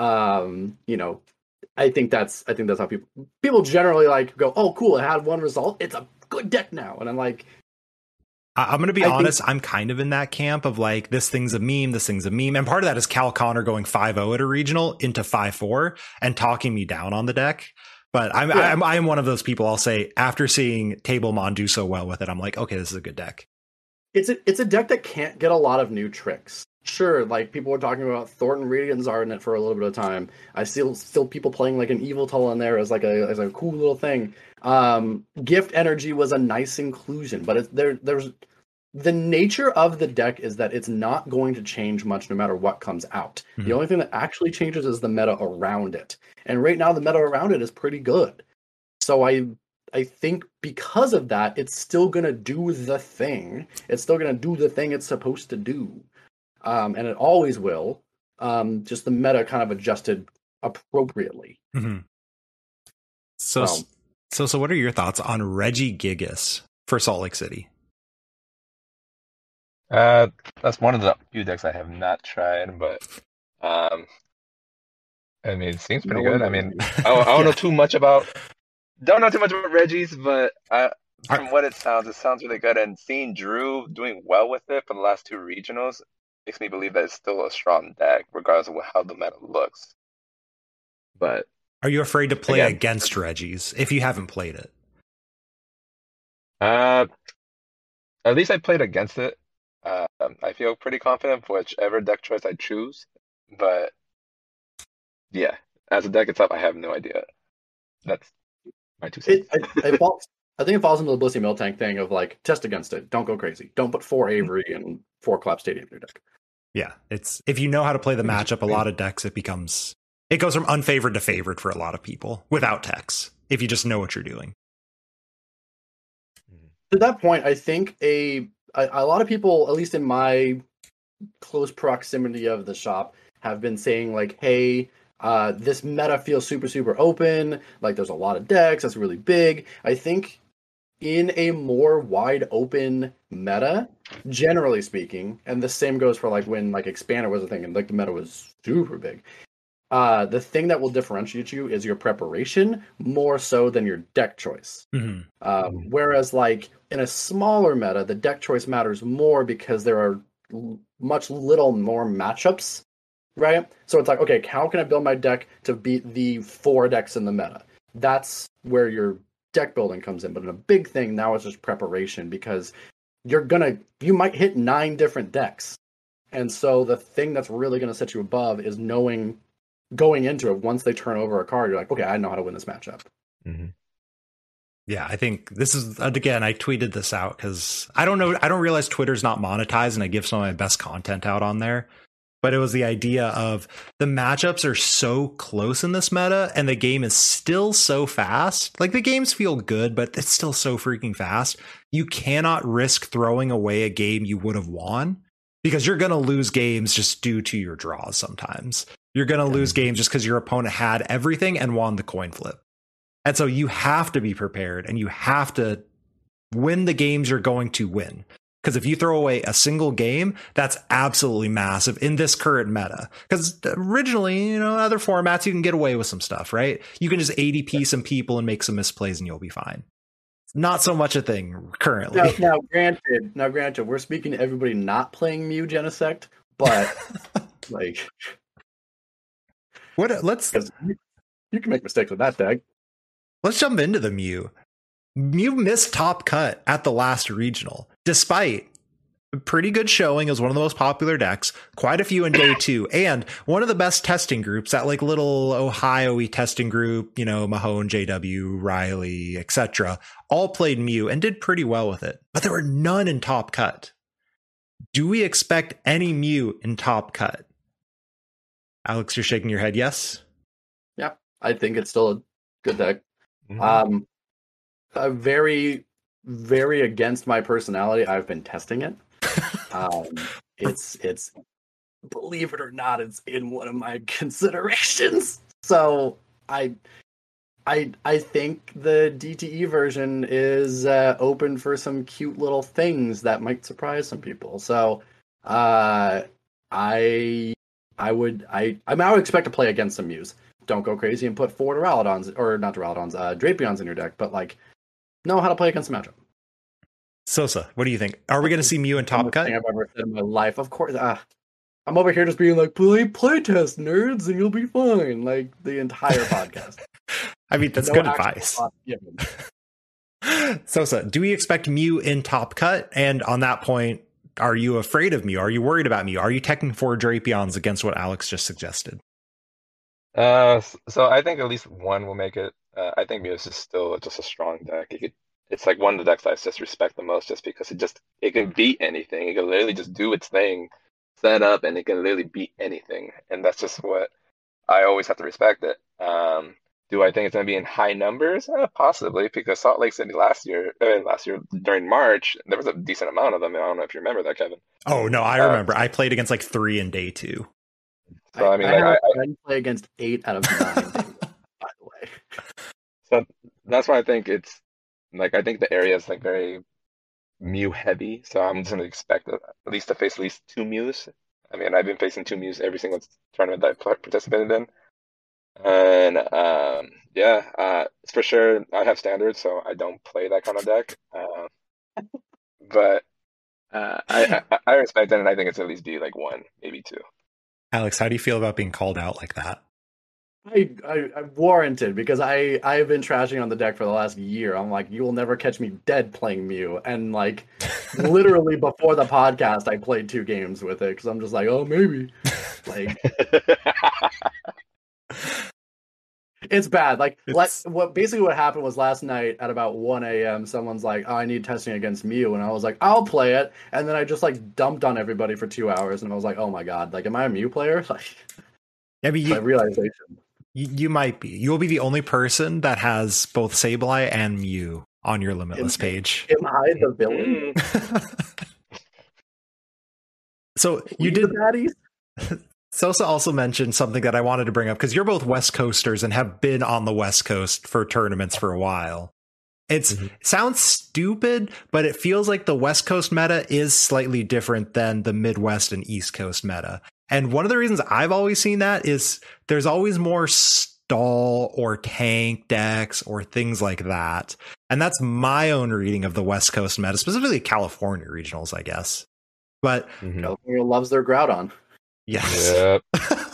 I think that's how people generally go, oh, cool, it had one result, it's a good deck now. And I'm like, I'm going to be honest, I'm kind of in that camp of this thing's a meme, and part of that is Cal Connor going 5-0 at a regional into 5-4 and talking me down on the deck. But I'm one of those people. I'll say after seeing Tablemon do so well with it, I'm like, okay, this is a good deck. It's a deck that can't get a lot of new tricks. Sure, people were talking about Thornton Radiant Zard in it for a little bit of time. I still people playing an Yveltal in there as a cool little thing. Gift Energy was a nice inclusion, but there's the nature of the deck is that it's not going to change much no matter what comes out. Mm-hmm. The only thing that actually changes is the meta around it. And right now the meta around it is pretty good. So I think because of that, it's still going to do the thing. It's still going to do the thing it's supposed to do. And it always will. Just the meta kind of adjusted appropriately. Mm-hmm. So what are your thoughts on Regigigas for Salt Lake City? That's one of the few decks I have not tried, but it seems pretty good. I don't know too much about Reggie's, but from what it sounds really good. And seeing Drew doing well with it for the last 2 regionals makes me believe that it's still a strong deck, regardless of how the meta looks. But are you afraid to play against Reggie's if you haven't played it? At least I played against it. I feel pretty confident for whichever deck choice I choose, but yeah, as a deck itself, I have no idea. That's my 2 cents. I think it falls into the Blissey Miltank thing of test against it. Don't go crazy. Don't put 4 Avery and 4 Clap Stadium in your deck. Yeah, it's if you know how to play the matchup, a lot of decks it goes from unfavored to favored for a lot of people without techs. If you just know what you're doing. To that point, I think a lot of people, at least in my close proximity of the shop, have been saying hey, this meta feels super, super open. There's a lot of decks. That's really big. I think in a more wide open meta, generally speaking, and the same goes for when Expander was a thing and the meta was super big. The thing that will differentiate you is your preparation more so than your deck choice. Mm-hmm. Whereas in a smaller meta, the deck choice matters more because there are much little more matchups right? So it's like, okay, how can I build my deck to beat the 4 decks in the meta? That's where your deck building comes in. But in a big thing now, it's just preparation, because you might hit 9 different decks. And so the thing that's really going to set you above is knowing going into it, once they turn over a card, you're like, okay, I know how to win this matchup. Mm-hmm. Yeah, I think this is, again, I tweeted this out because I don't realize Twitter's not monetized, and I give some of my best content out on there. But it was the idea of the matchups are so close in this meta, and the game is still so fast. Like, the games feel good, but it's still so freaking fast. You cannot risk throwing away a game you would have won, because you're going to lose games just due to your draws sometimes. You're going to lose games just because your opponent had everything and won the coin flip. And so you have to be prepared, and you have to win the games you're going to win. Because if you throw away a single game, that's absolutely massive in this current meta. Because originally, other formats, you can get away with some stuff, right? You can just ADP some people and make some misplays and you'll be fine. Not so much a thing currently. Now, granted, we're speaking to everybody not playing Mew Genesect, but like, you can make mistakes with that deck. Let's jump into the Mew. Mew missed top cut at the last regional, despite a pretty good showing as one of the most popular decks, quite a few in day 2, and one of the best testing groups, that like little Ohio-y testing group, Mahone, JW, Riley, etc., all played Mew and did pretty well with it. But there were none in top cut. Do we expect any Mew in top cut? Alex, you're shaking your head, yes? Yeah, I think it's still a good deck. Mm-hmm. Very, very against my personality, I've been testing it. It's believe it or not, it's in one of my considerations. So I think the DTE version is open for some cute little things that might surprise some people. So I would expect to play against some Mews. Don't go crazy and put 4 Duraludons, or not Duraludons, Drapions in your deck, but like, know how to play against the matchup. Sosa, what do you think? Are we going to see Mew in top cut? Thing I've ever said in my life. Of course. I'm over here just being like, play test, nerds, and you'll be fine. Like, the entire podcast. I mean, that's good advice. Sosa, do we expect Mew in top cut? And on that point, are you afraid of Mew? Are you worried about Mew? Are you teching 4 Drapions against what Alex just suggested? So I think at least one will make it. I think Mew is still just a strong deck. It's like one of the decks I just respect the most, just because it can beat anything. It can literally just do its thing, set up, and it can literally beat anything. And that's just what I always have to respect it. Do I think it's going to be in high numbers? Possibly, because Salt Lake City last year during March, there was a decent amount of them. I don't know if you remember that, Kevin. Oh no, I remember. I played against like 3 in day 2. So I play against 8 out of 9. By the way, so that's why I think it's like, I think the area is like very Mew heavy. So I'm just going to expect at least to face at least 2 Mews. I mean, I've been facing 2 Mews every single tournament that I've participated in. And for sure, I have standards, so I don't play that kind of deck. But I respect it, and I think it's at least be like 1, maybe 2. Alex, how do you feel about being called out like that? I'm warranted, because I've been trashing on the deck for the last year. I'm like, you will never catch me dead playing Mew. And like, literally before the podcast, I played 2 games with it, because I'm just like, oh, maybe. Like, it's bad. Like, what happened was last night at about 1 a.m., someone's like, oh, I need testing against Mew. And I was like, I'll play it. And then I just like dumped on everybody for 2 hours. And I was like, oh my God, like, am I a Mew player? Like, I mean, realization. You might be. You'll be the only person that has both Sableye and Mew on your Limitless page. Am I the villain? So you did. Sosa also mentioned something that I wanted to bring up, because you're both West Coasters and have been on the West Coast for tournaments for a while. It sounds stupid, but it feels like the West Coast meta is slightly different than the Midwest and East Coast meta. And one of the reasons I've always seen that is there's always more stall or tank decks or things like that. And that's my own reading of the West Coast meta, specifically California regionals, I guess. But California loves their Groudon. Yes. Yep.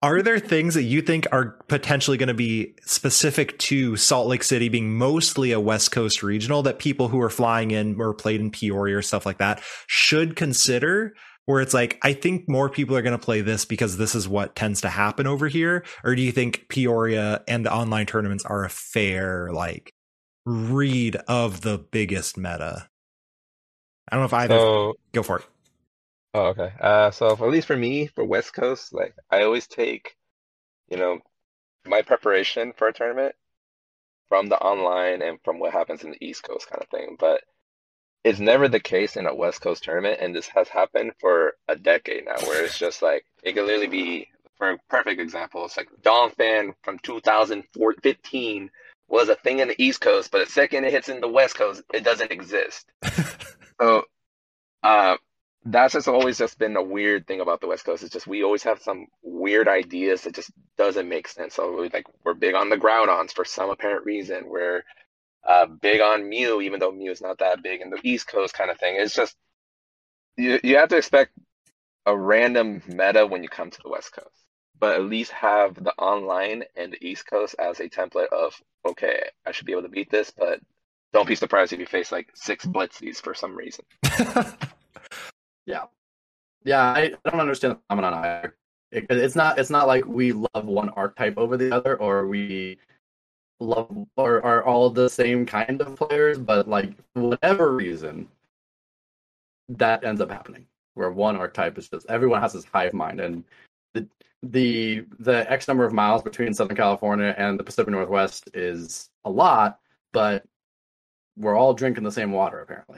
Are there things that you think are potentially going to be specific to Salt Lake City being mostly a West Coast regional that people who are flying in or played in Peoria or stuff like that should consider? Where it's like, I think more people are going to play this because this is what tends to happen over here? Or do you think Peoria and the online tournaments are a fair, like, read of the biggest meta? I don't know if either. So, Go for it. oh, okay. So at least for me, for West Coast, like I always take, you know, my preparation for a tournament from the online and from what happens in the East Coast kind of thing. But it's never the case in a West Coast tournament, and this has happened for a decade now, where it's just like it could literally be, for a perfect example, it's like Donphan from 2015 was a thing in the East Coast, but the second it hits in the West Coast, it doesn't exist. So that's just always just been a weird thing about the West Coast. It's just we always have some weird ideas that just doesn't make sense. So we're big on the Groudons for some apparent reason. We're big on Mew, even though Mew is not that big in the East Coast kind of thing. It's just you have to expect a random meta when you come to the West Coast, but at least have the online and the East Coast as a template of, okay, I should be able to beat this, but don't be surprised if you face like 6 Blitzies for some reason. Yeah, I don't understand the phenomenon either. It's not like we love one archetype over the other, or we love or are all the same kind of players, but like for whatever reason, that ends up happening where one archetype is just everyone has this hive mind, and the X number of miles between Southern California and the Pacific Northwest is a lot, but we're all drinking the same water apparently.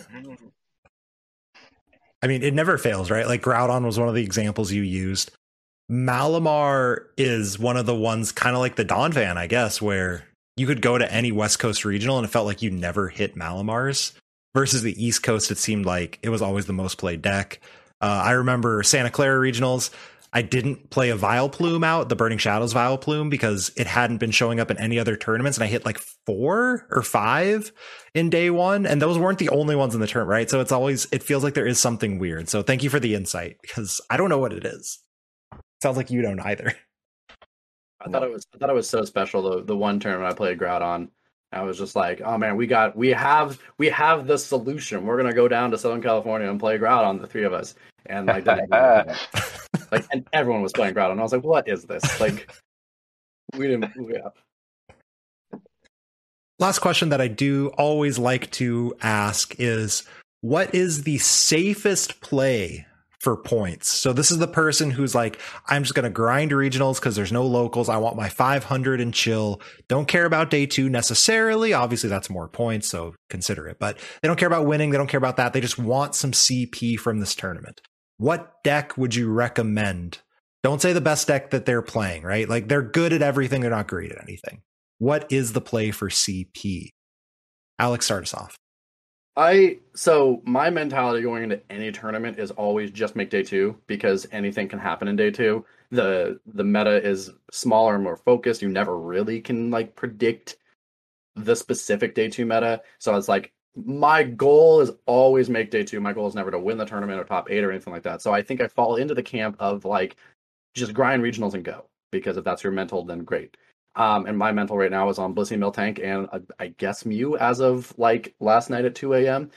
I mean, it never fails, right? Like Groudon was one of the examples you used. Malamar is one of the ones kind of like the Donphan, I guess, where you could go to any West Coast regional and it felt like you never hit Malamars. Versus the East Coast, it seemed like it was always the most played deck. I remember Santa Clara regionals. I didn't play a Vileplume out, the Burning Shadows Vileplume, because it hadn't been showing up in any other tournaments. And I hit like 4 or 5 in day one. And those weren't the only ones in the tournament, right? So it feels like there is something weird. So thank you for the insight, because I don't know what it is. Sounds like you don't either. I thought it was so special. The one tournament I played Groudon, I was just like, oh man, we have the solution. We're gonna go down to Southern California and play Groudon, the 3 of us. And like, and everyone was playing Groudon. I was like, what is this? Like, we didn't. Yeah. Last question that I do always like to ask is, what is the safest play for points? So this is the person who's like, I'm just going to grind regionals because there's no locals. I want my 500 and chill. Don't care about day 2 necessarily. Obviously, that's more points, so consider it. But they don't care about winning. They don't care about that. They just want some CP from this tournament. What deck would you recommend? Don't say the best deck that they're playing, right? Like, they're good at everything. They're not great at anything. What is the play for CP? Alex, start us off. So my mentality going into any tournament is always just make day 2, because anything can happen in day 2. The meta is smaller, more focused. You never really can like predict the specific day 2 meta. So it's like, my goal is always make day 2. My goal is never to win the tournament or top 8 or anything like that. So I think I fall into the camp of like, just grind regionals and go, because if that's your mental, then great. And my mental right now is on Blissey, Miltank, and I guess Mew as of like last night at 2 a.m.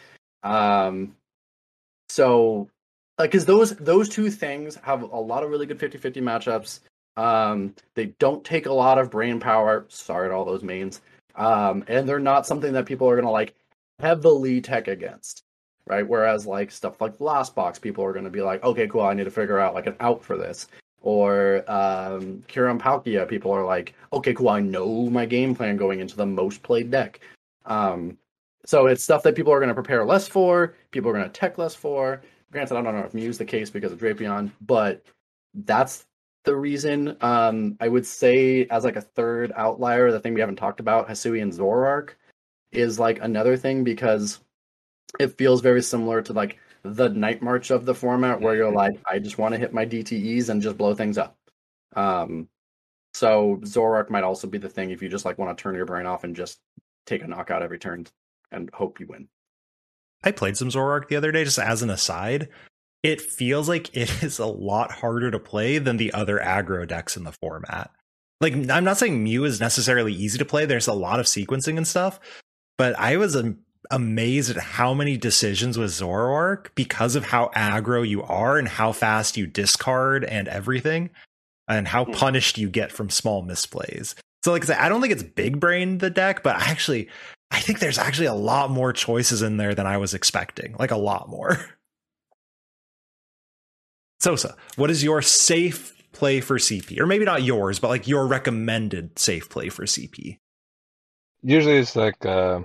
So, because those 2 things have a lot of really good 50-50 matchups. They don't take a lot of brain power. Sorry to all those mains. And they're not something that people are going to like heavily tech against, right? Whereas like stuff like Last Box, people are going to be like, okay, cool, I need to figure out like an out for this. Or Kyurem Palkia, people are like, okay, cool, I know my game plan going into the most played deck. So it's stuff that people are going to prepare less for, people are going to tech less for. Granted, I don't know if Mew's the case because of Drapion, but that's the reason. I would say as like a third outlier, the thing we haven't talked about, Hisui and Zoroark, is like another thing, because it feels very similar to like the Night March of the format, where you're like, I just want to hit my DTEs and just blow things up. So Zoroark might also be the thing if you just like want to turn your brain off and just take a knockout every turn and hope you win. I played some Zoroark the other day, just as an aside. it feels like it is a lot harder to play than the other aggro decks in the format. Like, I'm not saying Mew is necessarily easy to play. There's a lot of sequencing and stuff, but I was amazed at how many decisions with Zoroark because of how aggro you are and how fast you discard and everything, and how punished you get from small misplays. So like I said, I don't think it's big brain the deck, but I think there's actually a lot more choices in there than I was expecting. Like a lot more. Sosa, what is your safe play for CP? Or maybe not yours, but like your recommended safe play for CP? Usually it's like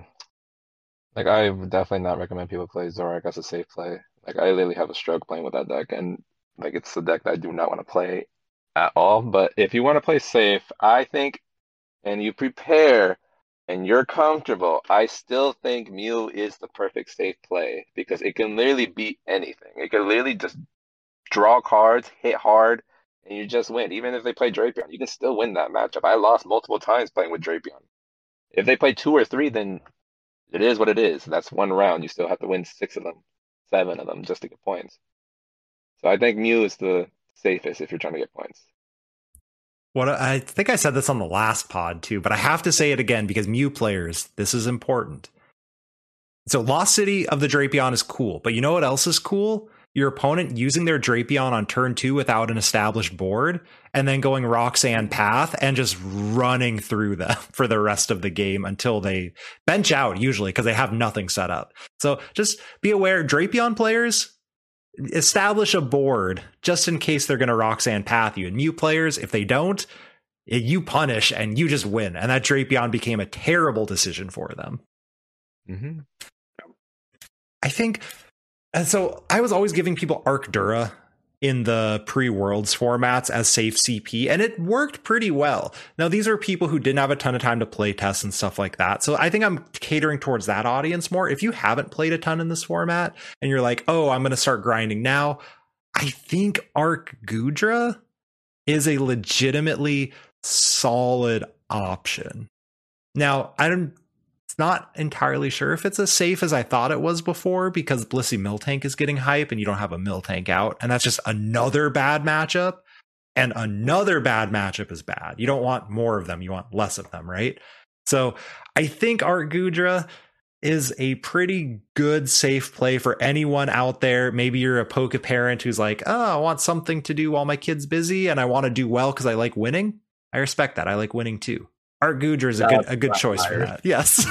I would definitely not recommend people play Zoroark as a safe play. Like I literally have a stroke playing with that deck, and like it's a deck that I do not want to play at all. But if you want to play safe, I think, and you prepare and you're comfortable, I still think Mew is the perfect safe play because it can literally beat anything. It can literally just draw cards, hit hard, and you just win. Even if they play Drapion, you can still win that matchup. I lost multiple times playing with Drapion. If they play 2 or 3, then it is what it is. That's one round. You still have to win 6 of them, 7 of them just to get points. So I think Mew is the safest if you're trying to get points. What I think I said this on the last pod too, but I have to say it again because Mew players, this is important. So Lost City of the Drapion is cool, but you know what else is cool? Your opponent using their Drapion on turn 2 without an established board, and then going Roxanne Path and just running through them for the rest of the game until they bench out, usually, because they have nothing set up. So just be aware, Drapion players, establish a board just in case they're going to Roxanne Path you. And Mew players, if they don't, you punish and you just win. And that Drapion became a terrible decision for them. Mm-hmm. I think... And so I was always giving people Arcdura in the pre-Worlds formats as safe CP, and it worked pretty well. Now, these are people who didn't have a ton of time to play tests and stuff like that. So I think I'm catering towards that audience more. If you haven't played a ton in this format and you're like, oh, I'm going to start grinding now, I think Arcgudra is a legitimately solid option. Now, not entirely sure if it's as safe as I thought it was before because Blissey Miltank is getting hype and you don't have a Miltank out. And that's just another bad matchup. And another bad matchup is bad. You don't want more of them. You want less of them, right? So I think Arcgudra is a pretty good safe play for anyone out there. Maybe you're a Poke parent who's like, oh, I want something to do while my kid's busy and I want to do well because I like winning. I respect that. I like winning too. Arcgudra is a good choice for that. Yes.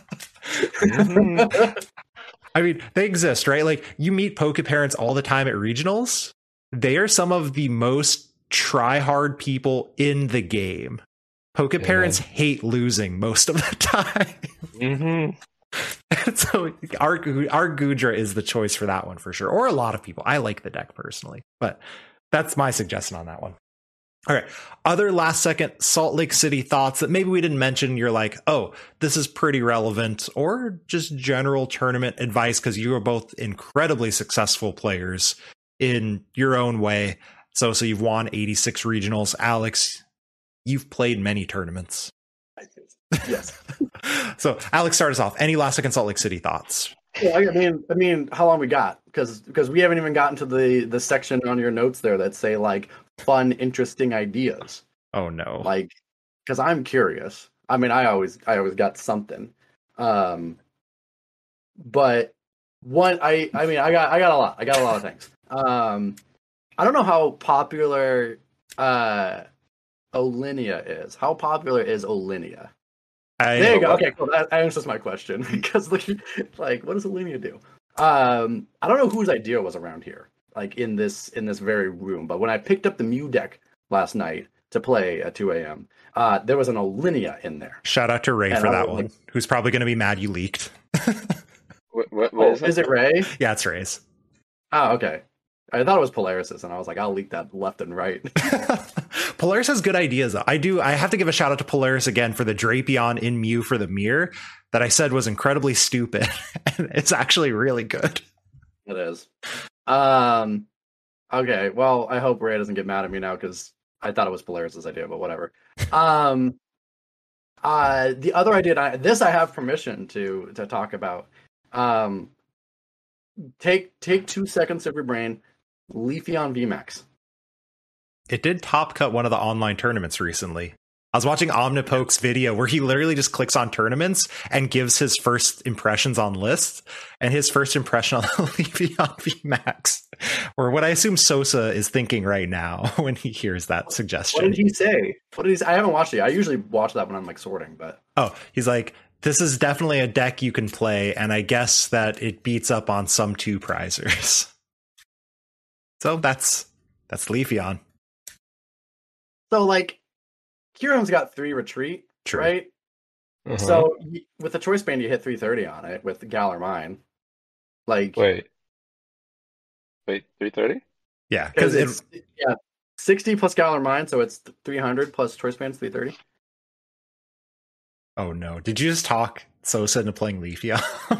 I mean, they exist, right? Like you meet Poke parents all the time at regionals. They are some of the most try-hard people in the game. Poke parents hate losing most of the time. Mm-hmm. So Arcgudra is the choice for that one for sure. Or a lot of people. I like the deck personally, but that's my suggestion on that one. All right. Other last second Salt Lake City thoughts that maybe we didn't mention. You're like, oh, this is pretty relevant, or just general tournament advice because you are both incredibly successful players in your own way. So you've won 86 regionals. Alex, you've played many tournaments. Yes. So Alex, start us off. Any last second Salt Lake City thoughts? Yeah, I mean, how long we got? Because we haven't even gotten to the section on your notes there that say like fun, interesting ideas. Oh no! Like, because I'm curious. I mean, I always got something. But one, I got a lot. I got a lot of things. I don't know how popular Olinia is. How popular is Olinia? There you go. Okay, cool. That answers my question. Because like, what does Olinia do? I don't know whose idea was around here, like in this very room. But when I picked up the Mew deck last night to play at 2 a.m., there was an Olinia in there. Shout out to Ray for that one, who's probably going to be mad you leaked. What is it Ray? Yeah, it's Ray's. Oh, okay. I thought it was Polaris's, and I was like, I'll leak that left and right. Polaris has good ideas, though. I have to give a shout out to Polaris again for the Drapion in Mew for the mirror that I said was incredibly stupid. And it's actually really good. It is. Okay, well, I hope Ray doesn't get mad at me now because I thought it was Polaris's idea, but whatever. The other idea, I have permission to talk about. Take 2 seconds of your brain. Leafeon VMAX. It did top cut one of the online tournaments recently. I was watching Omnipoke's video where he literally just clicks on tournaments and gives his first impressions on lists, and his first impression on Leafeon VMAX, or what I assume Sosa is thinking right now when he hears that suggestion. What did he say? I haven't watched it. I usually watch that when I'm like sorting, but he's like, this is definitely a deck you can play, and I guess that it beats up on some 2 prizers. So that's Leafeon. So like, Kyurem's got 3 retreat, True. right? Mhm. So with the choice band, you hit 330 on it with Galar Mine. Like, Wait, 330? Yeah, because because it's 60 plus Galar Mine, so it's 300 plus choice band's 330. oh no, did you just talk Sosa into playing Leafeon?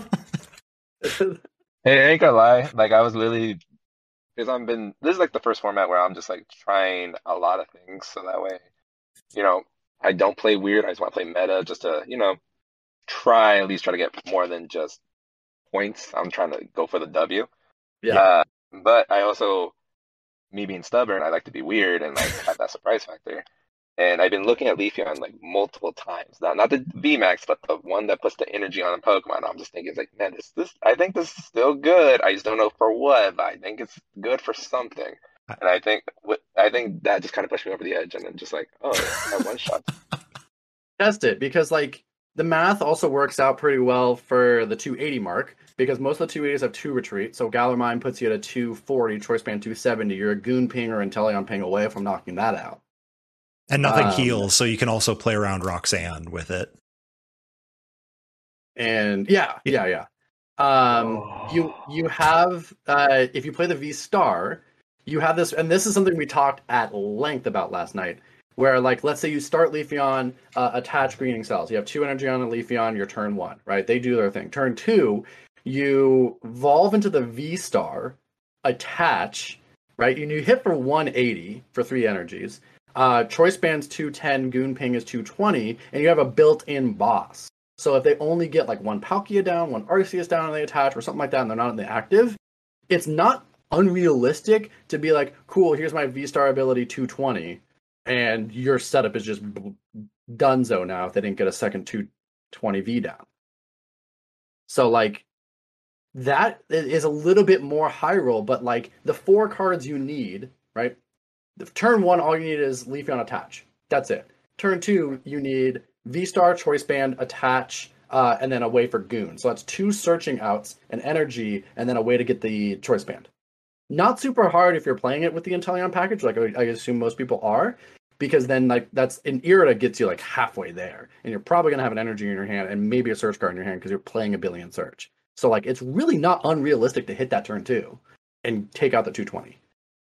Hey, I ain't gonna lie. Like, I was literally, because this is like the first format where I'm just like trying a lot of things, so that way, I don't play weird. I just want to play meta, just to, at least try to get more than just points. I'm trying to go for the W. Yeah. But I also, me being stubborn, I like to be weird and like have that surprise factor. And I've been looking at Leafeon like multiple times. Now, not the VMAX, but the one that puts the energy on a Pokemon. I'm just thinking, it's like, man, I think this is still good. I just don't know for what, but I think it's good for something. And I think that just kind of pushed me over the edge, and then just like, oh, that one shot. Test it, because like the math also works out pretty well for the 280 mark, because most of the 280s have 2 retreat. So Galar Mine puts you at a 240, choice band 270. You're a Goon Ping or Inteleon Ping away from knocking that out. And nothing heals, so you can also play around Roxanne with it. And yeah. You have if you play the V Star, you have this, and this is something we talked at length about last night, where like, let's say you start Leafeon, attach Greening Cells. You have 2 energy on a Leafeon, your turn 1, right? They do their thing. Turn 2, you evolve into the V Star, attach, right? And you hit for 180 for 3 energies. Choice band's 210, Goon Ping is 220, and you have a built-in boss. So if they only get like 1 Palkia down, 1 Arceus down, and they attach, or something like that, and they're not in the active, it's not unrealistic to be like, cool, here's my V-Star ability 220, and your setup is just donezo now if they didn't get a second 220 V down. So like, that is a little bit more high roll, but like the 4 cards you need, right? Turn 1, all you need is Leafeon attach. That's it. Turn 2, you need V-Star, choice band, attach, and then a way for Goon. So that's 2 searching outs, an energy, and then a way to get the choice band. Not super hard if you're playing it with the Inteleon package, like I assume most people are, because then like that's an Irida gets you like halfway there, and you're probably gonna have an energy in your hand and maybe a search card in your hand because you're playing a billion search. So like it's really not unrealistic to hit that turn 2 and take out the 220.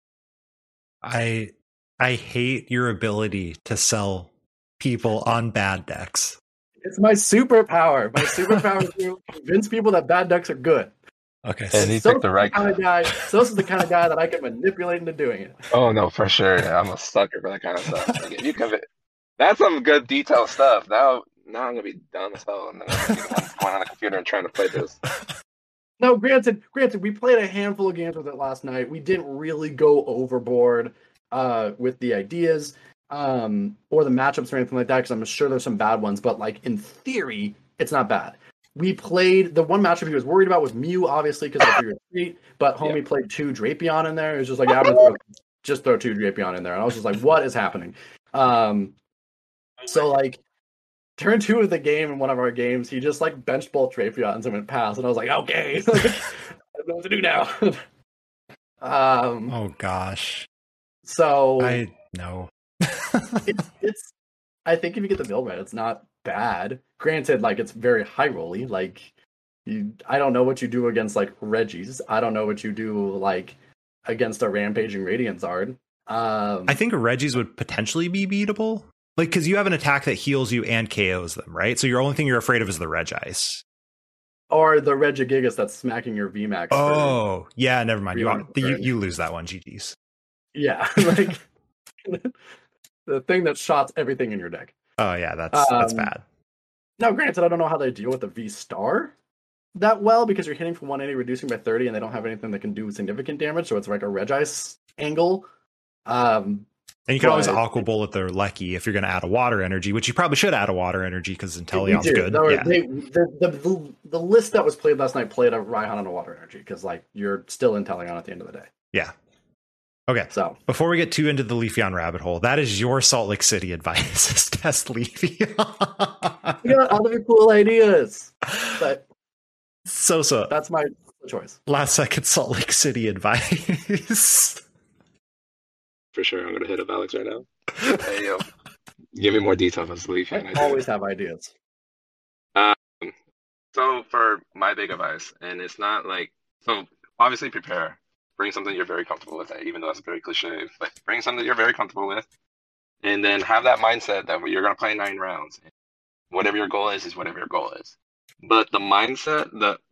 I hate your ability to sell people on bad decks. It's my superpower. My superpower is to convince people that bad decks are good. Okay. And he picked the right kind of guy. Sosa's the kind of guy that I can manipulate into doing it. Oh no, for sure. I'm a sucker for that kind of stuff. Like, if you convince, that's some good detailed stuff. Now I'm gonna be dumb as hell, and then I'm gonna be the one going on the computer and trying to play this. No, granted, we played a handful of games with it last night. We didn't really go overboard with the ideas or the matchups or anything like that, because I'm sure there's some bad ones. But like in theory, it's not bad. We played the one matchup he was worried about was Mew, obviously, because of your retreat. But homie played 2 Drapion in there. It was just like, yeah, I'm gonna just throw 2 Drapion in there, and I was just like, what is happening? So like, turn 2 of the game in one of our games, he just like benched both Drapions and went past, and I was like, okay, I don't know what to do now. Oh gosh. So I know. it's I think if you get the build right, it's not bad. Granted, like it's very high rolly. Like I don't know what you do against like Regis. I don't know what you do like against a rampaging Radiant Zard. I think Regis would potentially be beatable. Like, because you have an attack that heals you and KOs them, right? So your only thing you're afraid of is the Regice. Or the Regigigas that's smacking your VMAX. Oh, yeah, never mind. You lose that one, GG's. Yeah, like the thing that shots everything in your deck. Oh, yeah, that's bad. Now, granted, I don't know how they deal with the V-Star, that well because you're hitting from 180, reducing by 30, and they don't have anything that can do significant damage. So it's like a Regice angle. And you can always Aqua Bullet their Lecky if you're going to add a water energy, which you probably should add a water energy because Inteleon's good. The list that was played last night played a Raihan on a water energy because like you're still Inteleon at the end of the day. Yeah. Okay. So before we get too into the Leafeon rabbit hole, that is your Salt Lake City advice: is test Leafeon. You got other cool ideas, but so that's my choice. Last second Salt Lake City advice. For sure, I'm gonna hit up Alex right now. Hey, yo, give me more details on Leafeon. I always have ideas. So for my big advice, and it's not like obviously prepare. Bring something you're very comfortable with, even though it's very cliche. But bring something you're very comfortable with, and then have that mindset that you're gonna play 9 rounds. Whatever your goal is whatever your goal is. But the mindset,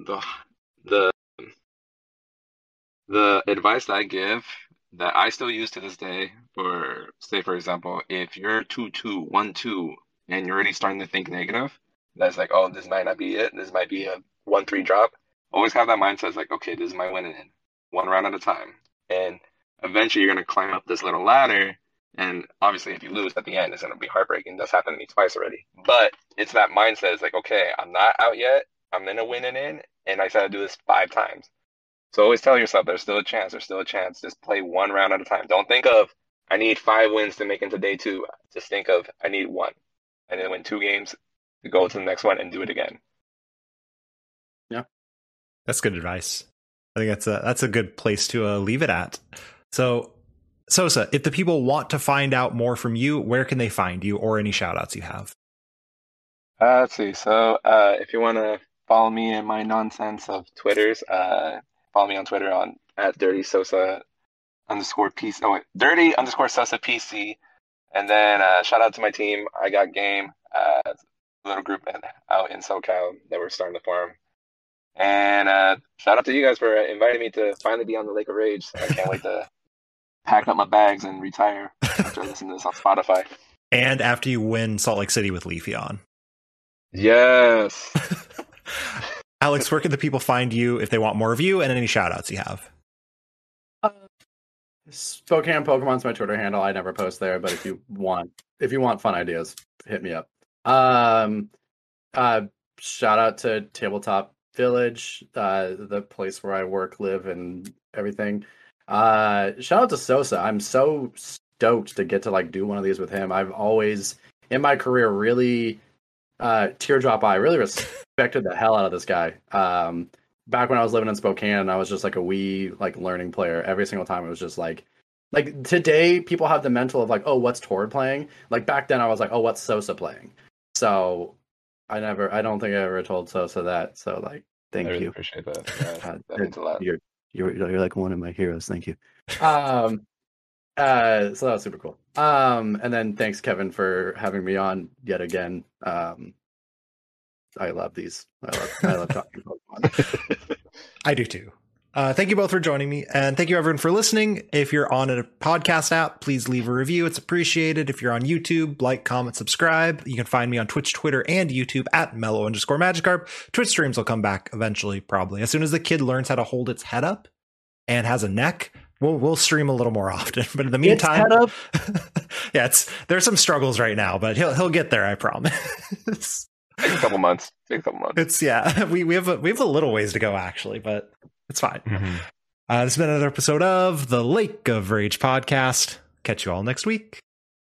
the advice that I give, that I still use to this day, for say for example, if you're 2-2, 1-2, and you're already starting to think negative, that's like, oh, this might not be it. This might be a 1-3 drop. Always have that mindset. It's like, okay, this is my winning in. 1 round at a time. And eventually you're going to climb up this little ladder. And obviously if you lose at the end, it's going to be heartbreaking. That's happened to me twice already. But it's that mindset. It's like, okay, I'm not out yet. I'm going to win it in. And I said to do this 5 times. So always tell yourself there's still a chance. There's still a chance. Just play 1 round at a time. Don't think of, I need 5 wins to make into day 2. Just think of, I need 1. And then win 2 games to go to the next one and do it again. Yeah. That's good advice. I think that's a good place to leave it at. So, Sosa, if the people want to find out more from you, where can they find you, or any shout outs you have? Let's see. So if you want to follow me in my nonsense of Twitters, follow me on Twitter at dirty_Sosa_PC. Dirty_Sosa PC. And then shout out to my team. I got game. Little group out in SoCal that we're starting to form. And shout out to you guys for inviting me to finally be on the Lake of Rage. So I can't wait to pack up my bags and retire after listening to this on Spotify. And after you win Salt Lake City with Leafeon. Yes. Alex, where can the people find you if they want more of you, and any shout outs you have? Spokane Pokemon's my Twitter handle. I never post there, but if you want fun ideas, hit me up. Shout out to Tabletop Village, the place where I work, live, and everything. Shout out to Sosa. I'm so stoked to get to like do one of these with him. I've always in my career really teardrop eye, really respected the hell out of this guy. Back when I was living in Spokane, I was just like a wee like learning player. Every single time it was just like today people have the mental of like, oh, what's Tord playing? Like back then I was like, oh, what's Sosa playing? So I don't think I ever told Sosa that. So like, thank you. Appreciate that. Yeah, that means a lot. You're like one of my heroes. Thank you. So that was super cool. And then thanks Kevin for having me on yet again. I love these. I love talking Pokemon. I do too. Thank you both for joining me, and thank you everyone for listening. If you're on a podcast app, please leave a review. It's appreciated. If you're on YouTube, like, comment, subscribe. You can find me on Twitch, Twitter, and YouTube at mellow_Magikarp. Twitch streams will come back eventually, probably. As soon as the kid learns how to hold its head up and has a neck, we'll stream a little more often. But in the meantime, head up. Yeah, there's some struggles right now, but he'll get there, I promise. Take a couple months. It's we have a little ways to go actually, but it's fine. Mm-hmm. This has been another episode of the Lake of Rage podcast. Catch you all next week.